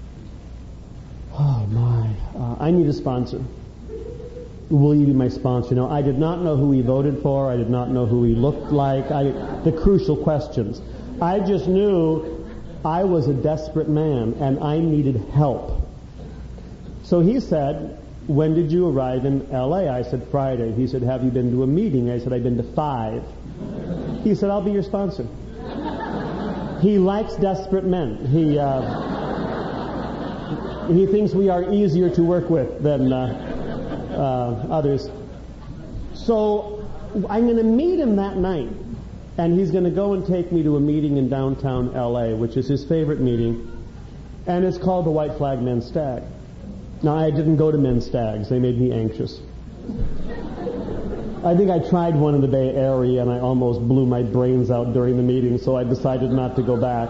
oh my, uh, I need a sponsor. Will you be my sponsor? No, I did not know who he voted for. I did not know who he looked like. I, the crucial questions. I just knew I was a desperate man and I needed help. So he said, when did you arrive in L A? I said, Friday. He said, have you been to a meeting? I said, I've been to five. He said, I'll be your sponsor. He likes desperate men. He, uh, he thinks we are easier to work with than... Uh, Uh, others. So I'm going to meet him that night, and he's going to go and take me to a meeting in downtown L A, which is his favorite meeting, and it's called the White Flag Men's Stag. Now, I didn't go to men's stags. They made me anxious. I think I tried one in the Bay Area, and I almost blew my brains out during the meeting, so I decided not to go back.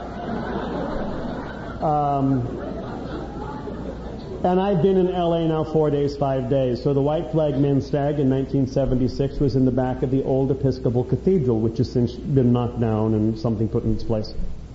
Um... And I've been in L A now four days, five days. So the White Flag Men's Stag in nineteen seventy-six was in the back of the old Episcopal Cathedral, which has since been knocked down and something put in its place.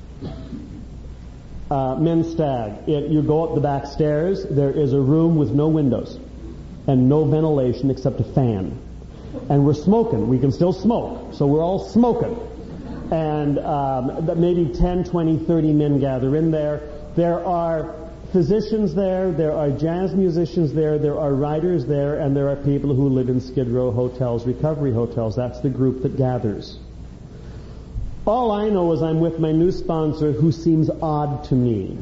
Uh, Men's Stag. It, you go up the back stairs. There is a room with no windows and no ventilation except a fan. And we're smoking. We can still smoke. So we're all smoking. And um, maybe ten, twenty, thirty men gather in there. There are physicians there, there are jazz musicians there, there are writers there, and there are people who live in Skid Row hotels, recovery hotels. That's the group that gathers. All I know is I'm with my new sponsor, who seems odd to me.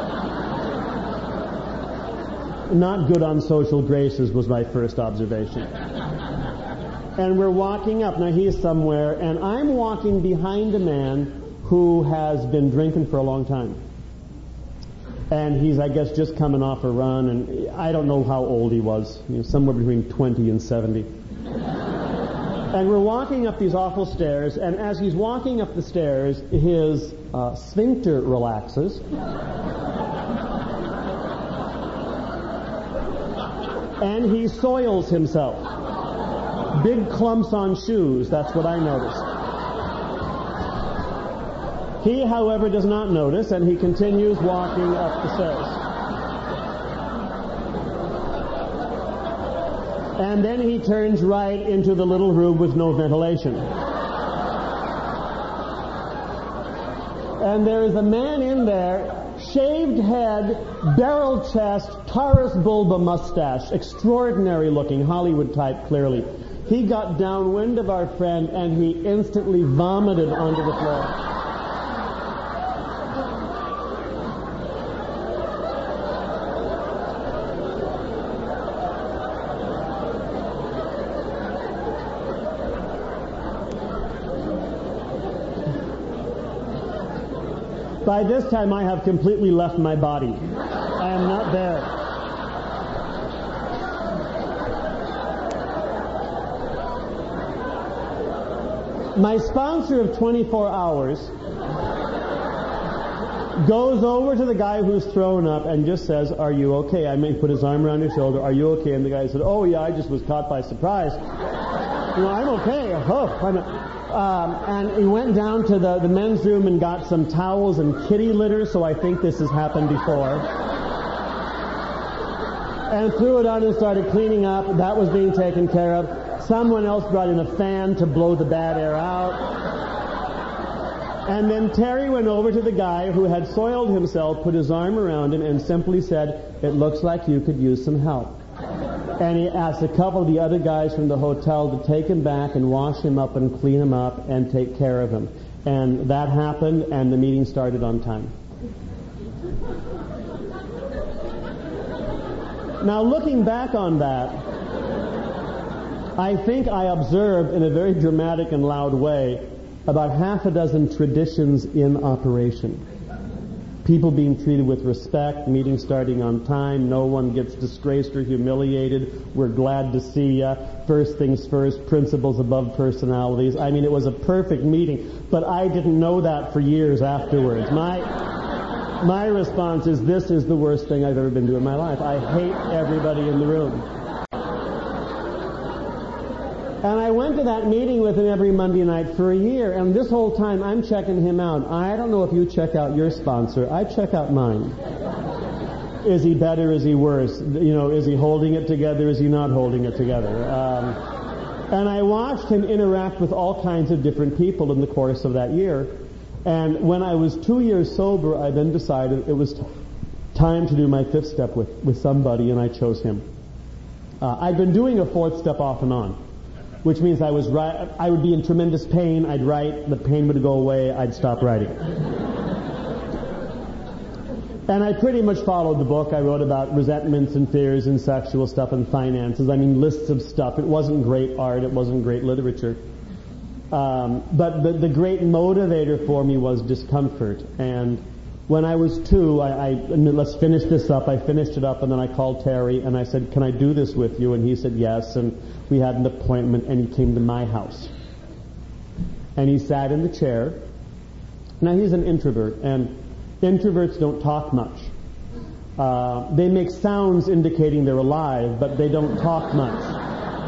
Not good on social graces was my first observation. And we're walking up. Now he's somewhere, and I'm walking behind a man who has been drinking for a long time. And he's, I guess, just coming off a run, and I don't know how old he was, you know, somewhere between twenty and seventy. And we're walking up these awful stairs, and as he's walking up the stairs, his uh, sphincter relaxes. And he soils himself. Big clumps on shoes, that's what I noticed. He, however, does not notice, and he continues walking up the stairs. And then he turns right into the little room with no ventilation. And there is a man in there, shaved head, barrel chest, Taurus bulba mustache, extraordinary looking, Hollywood type clearly. He got downwind of our friend, and he instantly vomited onto the floor. By this time, I have completely left my body. I am not there. My sponsor of twenty-four hours goes over to the guy who's thrown up and just says, "Are you okay?" I may put his arm around his shoulder. "Are you okay?" And the guy said, "Oh yeah, I just was caught by surprise." You know, I'm okay. Oh, I'm Um, and he went down to the, the men's room and got some towels and kitty litter, so I think this has happened before. And threw it on and started cleaning up. That was being taken care of. Someone else brought in a fan to blow the bad air out. And then Terry went over to the guy who had soiled himself, put his arm around him, and simply said, "It looks like you could use some help." And he asked a couple of the other guys from the hotel to take him back and wash him up and clean him up and take care of him. And that happened, and the meeting started on time. Now, looking back on that, I think I observed in a very dramatic and loud way about half a dozen traditions in operation. People being treated with respect, meetings starting on time, no one gets disgraced or humiliated, we're glad to see ya, first things first, principles above personalities. I mean, it was a perfect meeting, but I didn't know that for years afterwards. My, my response is, this is the worst thing I've ever been to in my life. I hate everybody in the room. And I went to that meeting with him every Monday night for a year, and this whole time I'm checking him out. I don't know if you check out your sponsor. I check out mine. Is he better? Is he worse? You know, is he holding it together? Is he not holding it together? Um, and I watched him interact with all kinds of different people in the course of that year. And when I was two years sober, I then decided it was t- time to do my fifth step with, with somebody, and I chose him. Uh, I'd been doing a fourth step off and on, which means I was ri- I would be in tremendous pain. I'd write, the pain would go away, I'd stop writing. And I pretty much followed the book. I wrote about resentments and fears and sexual stuff and finances. I mean, lists of stuff. It wasn't great art. It wasn't great literature. Um, but the, the great motivator for me was discomfort. And when I was two, I, I let's finish this up. I finished it up, and then I called Terry, and I said, can I do this with you? And he said yes, and we had an appointment, and he came to my house. And he sat in the chair. Now, he's an introvert, and introverts don't talk much. Uh, they make sounds indicating they're alive, but they don't talk much.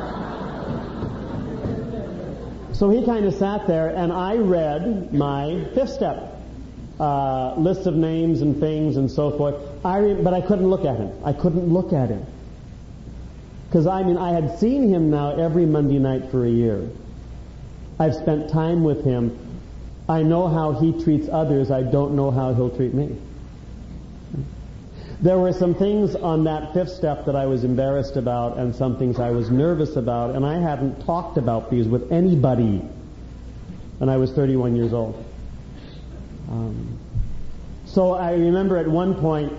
So he kind of sat there, and I read my fifth step. Uh, lists of names and things and so forth. I re- but I couldn't look at him. I couldn't look at him. Because, I mean, I had seen him now every Monday night for a year. I've spent time with him. I know how he treats others. I don't know how he'll treat me. There were some things on that fifth step that I was embarrassed about, and some things I was nervous about, and I hadn't talked about these with anybody. And I was thirty-one years old. Um, so I remember at one point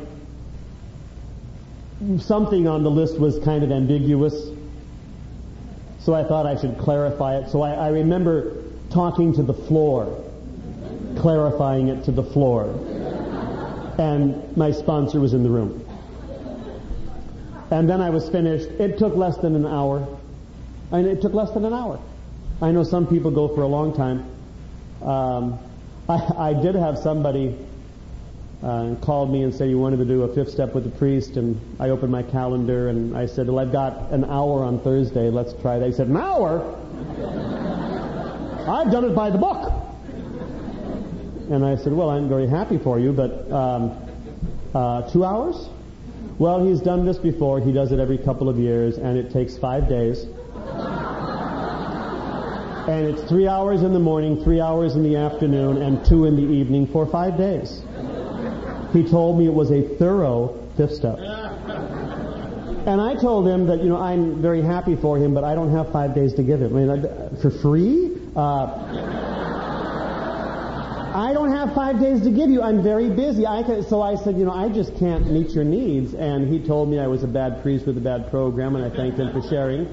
something on the list was kind of ambiguous, so I thought I should clarify it. So I, I remember talking to the floor, clarifying it to the floor, and my sponsor was in the room. And then I was finished. It took less than an hour. I mean, it took less than an hour. I know some people go for a long time. Um, I, I did have somebody uh, called me and said he wanted to do a fifth step with the priest, and I opened my calendar and I said, well, I've got an hour on Thursday, let's try that. He said, an hour? I've done it by the book. And I said, well, I'm very happy for you, but um, uh, two hours? Well, he's done this before. He does it every couple of years, and it takes five days. And it's three hours in the morning, three hours in the afternoon, and two in the evening for five days. He told me it was a thorough fifth step. And I told him that, you know, I'm very happy for him, but I don't have five days to give him. I mean, for free? Uh, I don't have five days to give you. I'm very busy. I can, so I said, you know, I just can't meet your needs. And he told me I was a bad priest with a bad program, and I thanked him for sharing.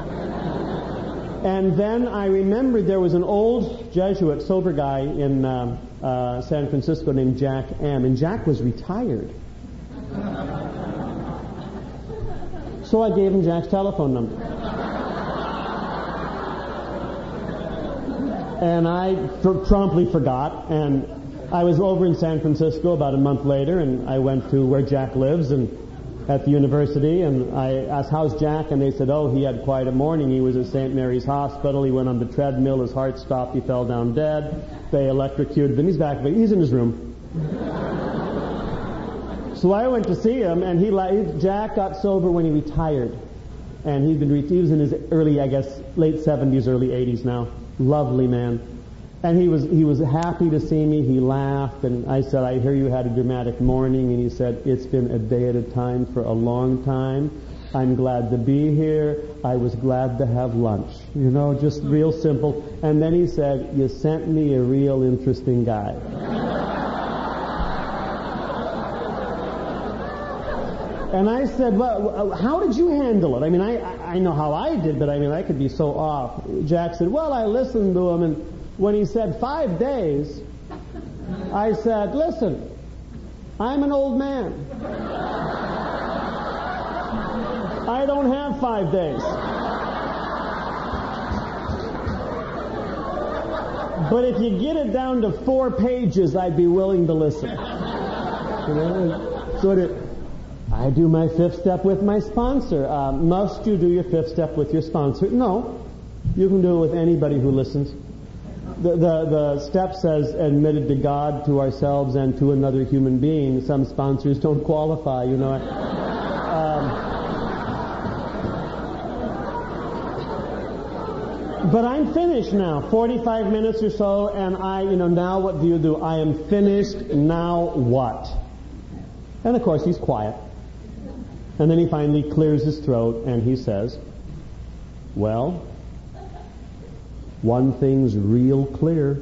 And then I remembered there was an old Jesuit, sober guy in uh, uh, San Francisco named Jack M. And Jack was retired. So I gave him Jack's telephone number. And I f- promptly forgot. And I was over in San Francisco about a month later, and I went to where Jack lives and at the university, and I asked, how's Jack? And they said, oh, he had quite a morning. He was at Saint Mary's Hospital. He went on the treadmill. His heart stopped. He fell down dead. They electrocuted him. He's back. He's in his room. So I went to see him, and he Jack got sober when he retired. And he'd been he was in his early, I guess, late seventies, early eighties now. Lovely man. And he was he was happy to see me. He laughed, and I said, I hear you had a dramatic morning. And he said, it's been a day at a time for a long time. I'm glad to be here. I was glad to have lunch. You know, just real simple. And then he said, you sent me a real interesting guy. And I said, well, how did you handle it? I mean, I, I know how I did, but I mean, I could be so off. Jack said, well, I listened to him, and when he said five days, I said, listen, I'm an old man. I don't have five days. But if you get it down to four pages, I'd be willing to listen. You know? So it, I do my fifth step with my sponsor. Uh, must you do your fifth step with your sponsor? No. You can do it with anybody who listens. The, the, the step says admitted to God, to ourselves, and to another human being. Some sponsors don't qualify, you know. Um, but I'm finished now. forty-five minutes or so, and I, you know, now what do you do? I am finished, now what? And of course he's quiet. And then he finally clears his throat and he says, well, one thing's real clear.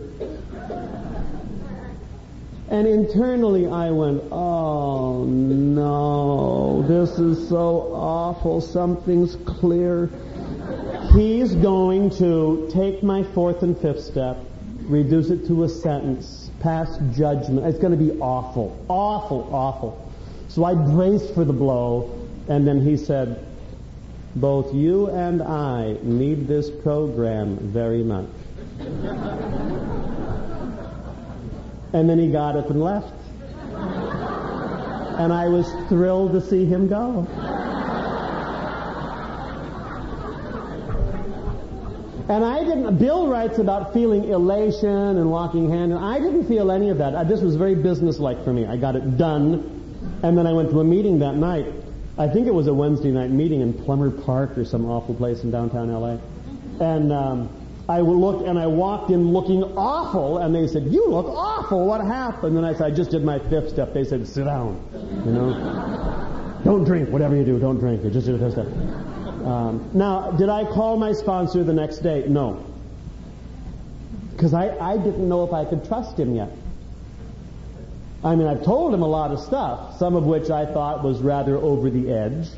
And internally I went, oh no, this is so awful, something's clear. He's going to take my fourth and fifth step, reduce it to a sentence, pass judgment. It's going to be awful, awful, awful. So I braced for the blow, and then he said, both you and I need this program very much. And then he got up and left. And I was thrilled to see him go. And I didn't, Bill writes about feeling elation and walking hand, and I didn't feel any of that. This was very businesslike for me. I got it done. And then I went to a meeting that night. I think it was a Wednesday night meeting in Plummer Park or some awful place in downtown L A. And um, I looked, and I walked in looking awful, and they said, you look awful, what happened? And I said, I just did my fifth step. They said, sit down, you know. Don't drink, whatever you do, don't drink. You just do the fifth step. Um, now, did I call my sponsor the next day? No. Because I, I didn't know if I could trust him yet. I mean, I've told him a lot of stuff, some of which I thought was rather over the edge.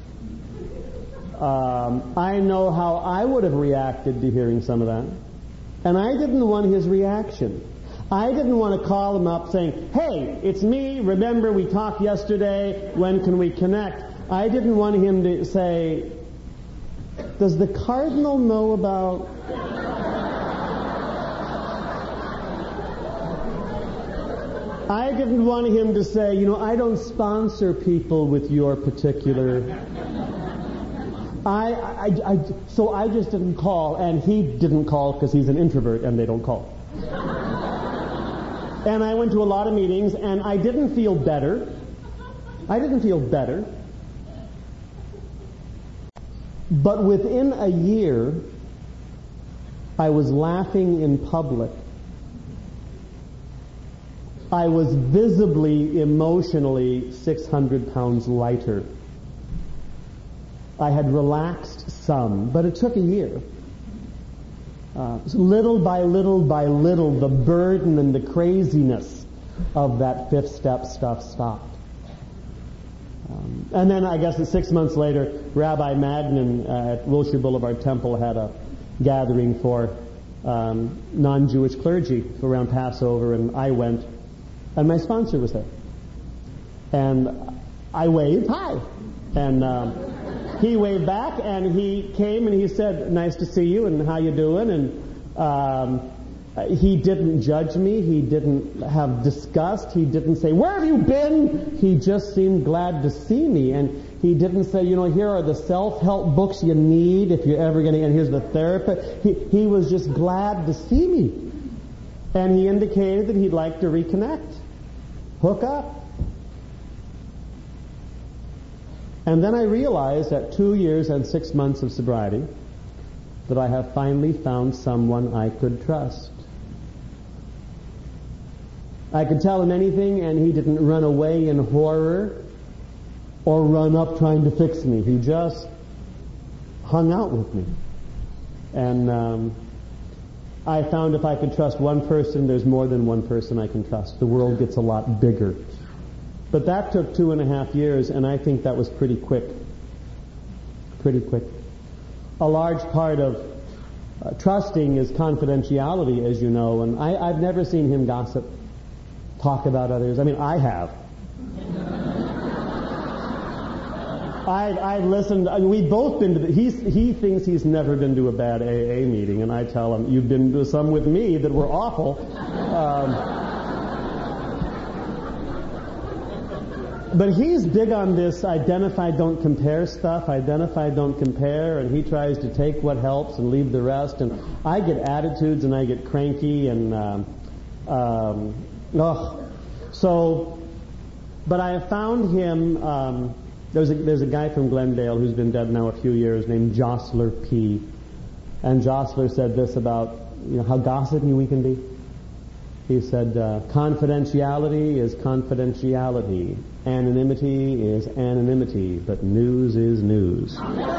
Um, I know how I would have reacted to hearing some of that. And I didn't want his reaction. I didn't want to call him up saying, hey, it's me, remember we talked yesterday, when can we connect? I didn't want him to say, does the Cardinal know about... I didn't want him to say, you know, I don't sponsor people with your particular... I, I, I, so I just didn't call, and he didn't call because he's an introvert and they don't call. And I went to a lot of meetings, and I didn't feel better. I didn't feel better. But within a year, I was laughing in public. I was visibly, emotionally six hundred pounds lighter. I had relaxed some, but it took a year. Uh, so little by little by little, the burden and the craziness of that fifth step stuff stopped. Um, and then I guess six months later, Rabbi Magnin uh, at Wilshire Boulevard Temple had a gathering for um, non-Jewish clergy around Passover, and I went, and my sponsor was there. And I waved, hi. And um, he waved back, and he came and he said, nice to see you, and how you doing? And um, he didn't judge me. He didn't have disgust. He didn't say, where have you been? He just seemed glad to see me. And he didn't say, you know, here are the self-help books you need if you're ever going to, and here's the therapist. He, he was just glad to see me. And he indicated that he'd like to reconnect, hook up. And then I realized at two years and six months of sobriety that I have finally found someone I could trust. I could tell him anything, and he didn't run away in horror or run up trying to fix me. He just hung out with me. And um, I found if I could trust one person, there's more than one person I can trust. The world gets a lot bigger. But that took two and a half years, and I think that was pretty quick. Pretty quick. A large part of uh, trusting is confidentiality, as you know, and I, I've never seen him gossip, talk about others. I mean, I have. I, I've listened, I mean, we've both been to the, he's, he thinks he's never been to a bad A A meeting, and I tell him, you've been to some with me that were awful. Um, But he's big on this identify, don't compare stuff, identify, don't compare, and he tries to take what helps and leave the rest. And I get attitudes and I get cranky and, um, um, ugh. So, but I have found him, um, there's a, there's a guy from Glendale who's been dead now a few years named Jostler P. And Jostler said this about, you know, how gossipy we can be. He said, uh, confidentiality is confidentiality. Anonymity is anonymity, but news is news.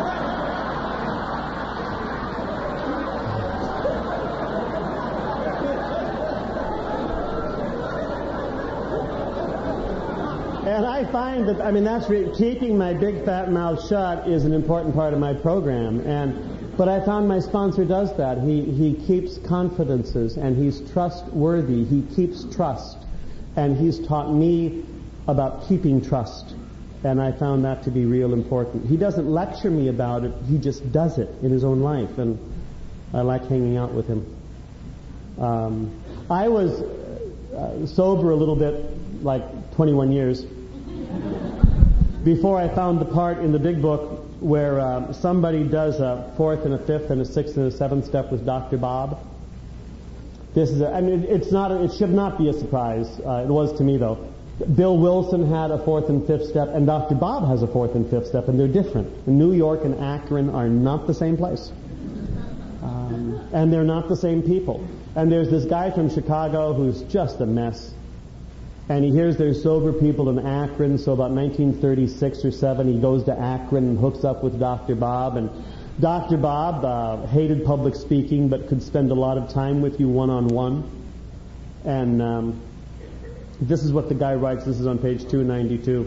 And I find that, I mean, that's re- keeping my big fat mouth shut is an important part of my program. And but I found my sponsor does that. He he keeps confidences, and he's trustworthy. He keeps trust, and he's taught me about keeping trust, and I found that to be real important. He doesn't lecture me about it, he just does it in his own life, and I like hanging out with him. Um, I was uh, sober a little bit, like twenty-one years, before I found the part in the big book where uh, somebody does a fourth and a fifth and a sixth and a seventh step with Doctor Bob. This is a, I mean, it's not, a, it should not be a surprise. Uh, it was to me though. Bill Wilson had a fourth and fifth step, and Doctor Bob has a fourth and fifth step, and they're different. New York and Akron are not the same place. Um, and they're not the same people. And there's this guy from Chicago who's just a mess. And he hears there's sober people in Akron, so about nineteen thirty-six or seven, he goes to Akron and hooks up with Doctor Bob. And Doctor Bob uh, hated public speaking, but could spend a lot of time with you one-on-one. And um, this is what the guy writes. This is on page two ninety-two.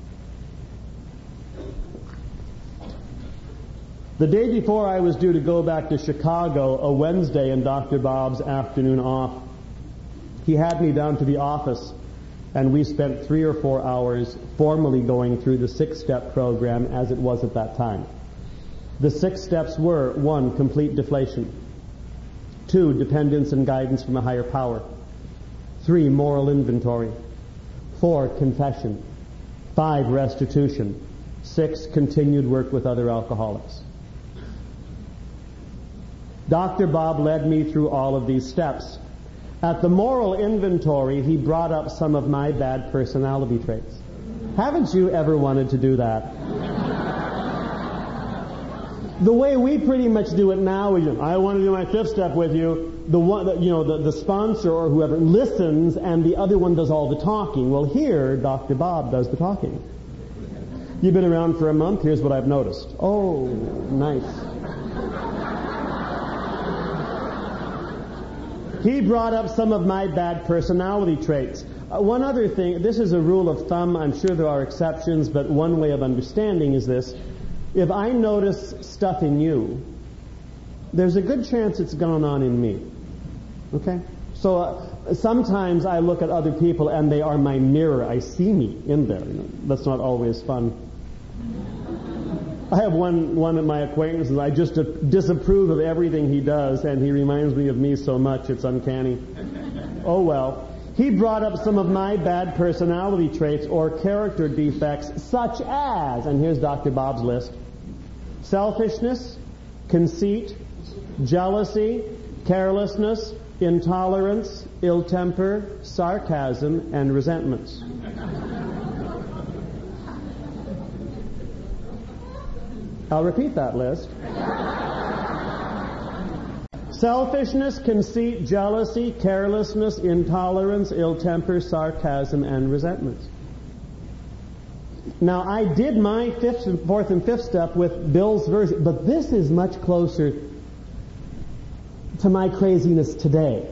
The day before I was due to go back to Chicago, a Wednesday in Doctor Bob's afternoon off, he had me down to the office, and we spent three or four hours formally going through the six-step program as it was at that time. The six steps were, one, complete deflation. Two, dependence and guidance from a higher power. Three, moral inventory. Four, confession. Five, restitution. Six, continued work with other alcoholics. Doctor Bob led me through all of these steps. At the moral inventory, he brought up some of my bad personality traits. Haven't you ever wanted to do that? The way we pretty much do it now is, I want to do my fifth step with you. The one, you know, the, the sponsor or whoever listens, and the other one does all the talking. Well, here, Doctor Bob does the talking. You've been around for a month. Here's what I've noticed. Oh, nice. He brought up some of my bad personality traits. Uh, one other thing, this is a rule of thumb. I'm sure there are exceptions, but one way of understanding is this. If I notice stuff in you, there's a good chance it's gone on in me. Okay? So uh, sometimes I look at other people and they are my mirror. I see me in there. You know, that's not always fun. I have one one of my acquaintances, I just disapprove of everything he does, and he reminds me of me so much, it's uncanny. Oh well. He brought up some of my bad personality traits or character defects, such as, and here's Doctor Bob's list, selfishness, conceit, jealousy, carelessness, intolerance, ill temper, sarcasm, and resentments. I'll repeat that list. Selfishness, conceit, jealousy, carelessness, intolerance, ill temper, sarcasm, and resentments. Now, I did my fifth and fourth and fifth step with Bill's version, but this is much closer to my craziness today.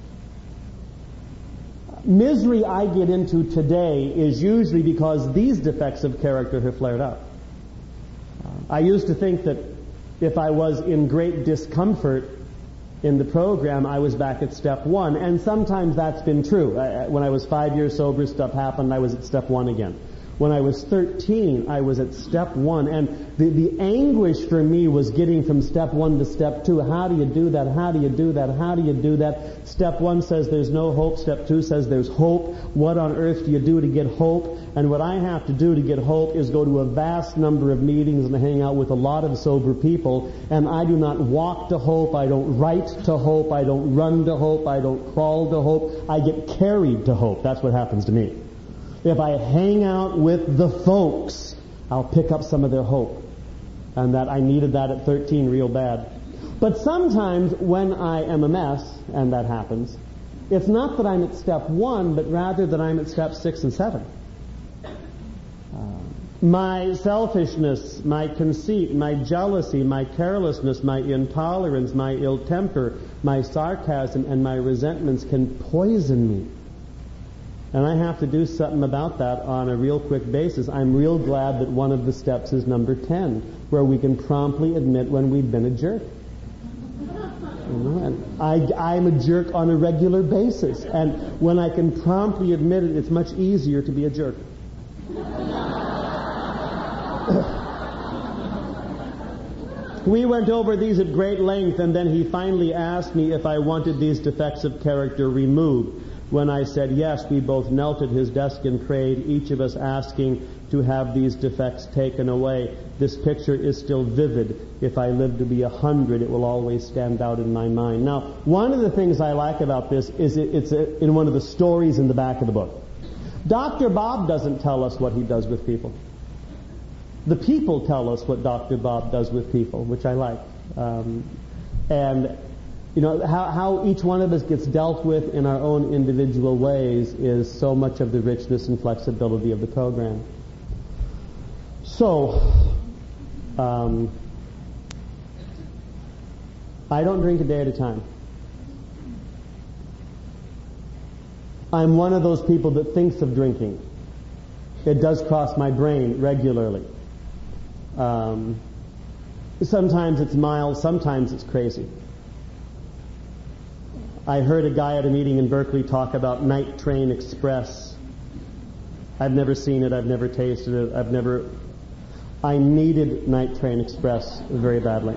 Misery I get into today is usually because these defects of character have flared up. I used to think that if I was in great discomfort in the program, I was back at step one, and sometimes that's been true. I, when I was five years sober, stuff happened, I was at step one again. When I was thirteen, I was at step one, and the, the anguish for me was getting from step one to step two. How do you do that? How do you do that? How do you do that? Step one says there's no hope. Step two says there's hope. What on earth do you do to get hope? And what I have to do to get hope is go to a vast number of meetings and hang out with a lot of sober people, and I do not walk to hope. I don't write to hope. I don't run to hope. I don't crawl to hope. I get carried to hope. That's what happens to me. If I hang out with the folks, I'll pick up some of their hope. And that I needed that at thirteen real bad. But sometimes when I am a mess, and that happens, it's not that I'm at step one, but rather that I'm at step six and seven. Uh, my selfishness, my conceit, my jealousy, my carelessness, my intolerance, my ill temper, my sarcasm, and my resentments can poison me. And I have to do something about that on a real quick basis. I'm real glad that one of the steps is number ten, where we can promptly admit when we've been a jerk. You know, and I, I'm a jerk on a regular basis. And when I can promptly admit it, it's much easier to be a jerk. We went over these at great length, and then he finally asked me if I wanted these defects of character removed. When I said yes, we both knelt at his desk and prayed, each of us asking to have these defects taken away. This picture is still vivid. If I live to be a hundred, it will always stand out in my mind. Now, one of the things I like about this is it, it's a, in one of the stories in the back of the book. Doctor Bob doesn't tell us what he does with people. The people tell us what Doctor Bob does with people, which I like. Um, and... You know, how, how each one of us gets dealt with in our own individual ways is so much of the richness and flexibility of the program. So, um, I don't drink a day at a time. I'm one of those people that thinks of drinking. It does cross my brain regularly. Um, sometimes it's mild, sometimes it's crazy. I heard a guy at a meeting in Berkeley talk about Night Train Express. I've never seen it. I've never tasted it. I've never... I needed Night Train Express very badly.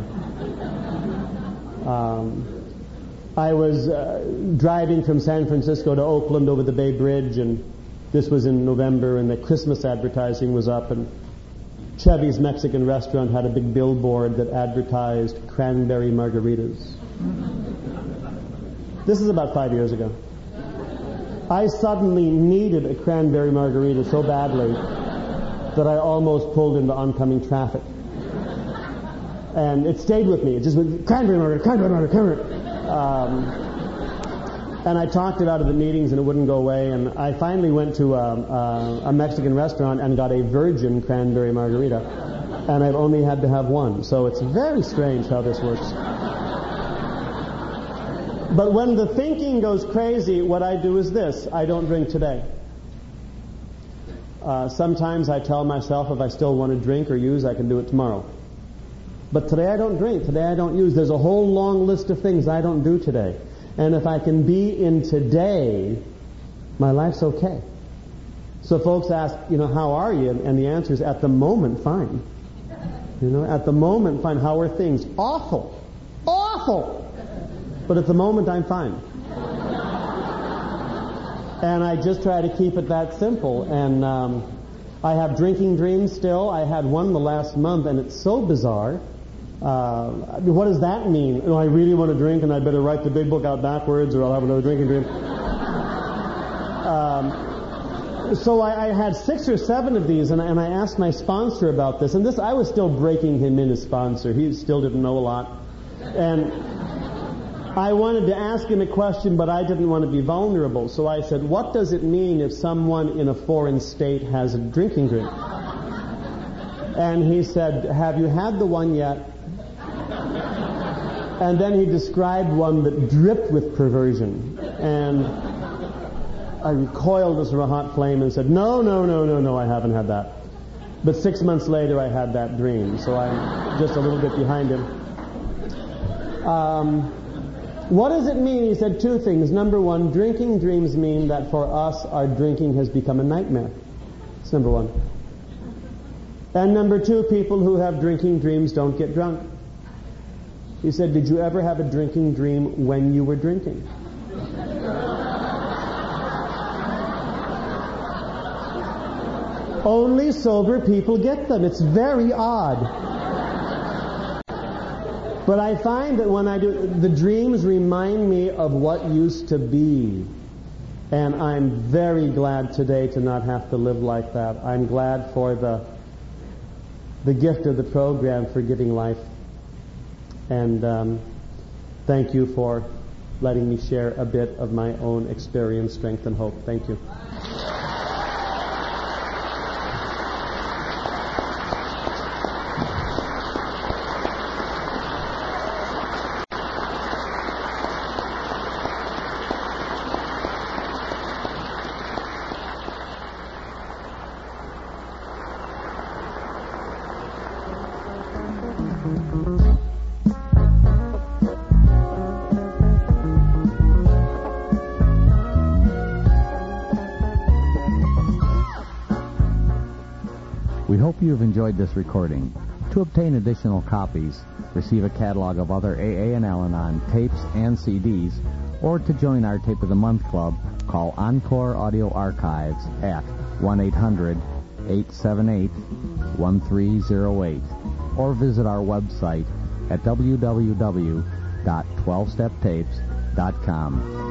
Um, I was uh, driving from San Francisco to Oakland over the Bay Bridge, and this was in November, and the Christmas advertising was up, and Chevy's Mexican restaurant had a big billboard that advertised cranberry margaritas. This is about five years ago. I suddenly needed a cranberry margarita so badly that I almost pulled into oncoming traffic. And it stayed with me. It just went, cranberry margarita, cranberry margarita, cranberry. Um, and I talked it out of the meetings and it wouldn't go away. And I finally went to a, a, a Mexican restaurant and got a virgin cranberry margarita. And I've only had to have one. So it's very strange how this works. But when the thinking goes crazy, what I do is this. I don't drink today. Uh, sometimes I tell myself if I still want to drink or use, I can do it tomorrow. But today I don't drink. Today I don't use. There's a whole long list of things I don't do today. And if I can be in today, my life's okay. So folks ask, you know, how are you? And the answer is, at the moment, fine. You know, at the moment, fine. How are things? Awful. Awful! But at the moment, I'm fine. And I just try to keep it that simple. And um, I have drinking dreams still. I had one the last month, and it's so bizarre. Uh, what does that mean? You know, I really want to drink, and I better write the big book out backwards, or I'll have another drinking dream. um, so I, I had six or seven of these, and I, and I asked my sponsor about this. And this, I was still breaking him in as sponsor. He still didn't know a lot. And I wanted to ask him a question, but I didn't want to be vulnerable. So I said, what does it mean if someone in a foreign state has a drinking dream? And he said, have you had the one yet? And then he described one that dripped with perversion. And I recoiled as from a hot flame and said, no, no, no, no, no, I haven't had that. But six months later, I had that dream. So I'm just a little bit behind him. Um, what does it mean? He said two things. Number one, drinking dreams mean that for us, our drinking has become a nightmare. That's number one. And number two, people who have drinking dreams don't get drunk. He said, did you ever have a drinking dream when you were drinking? Only sober people get them. It's very odd. But I find that when I do, the dreams remind me of what used to be. And I'm very glad today to not have to live like that. I'm glad for the the gift of the program for giving life. And um, thank you for letting me share a bit of my own experience, strength, and hope. Thank you. We hope you have enjoyed this recording. To obtain additional copies, receive a catalog of other A A and Al-Anon tapes and C Ds, or to join our Tape of the Month Club, call Encore Audio Archives at one eight hundred, eight seven eight, one three zero eight, or visit our website at w w w dot twelve step tapes dot com.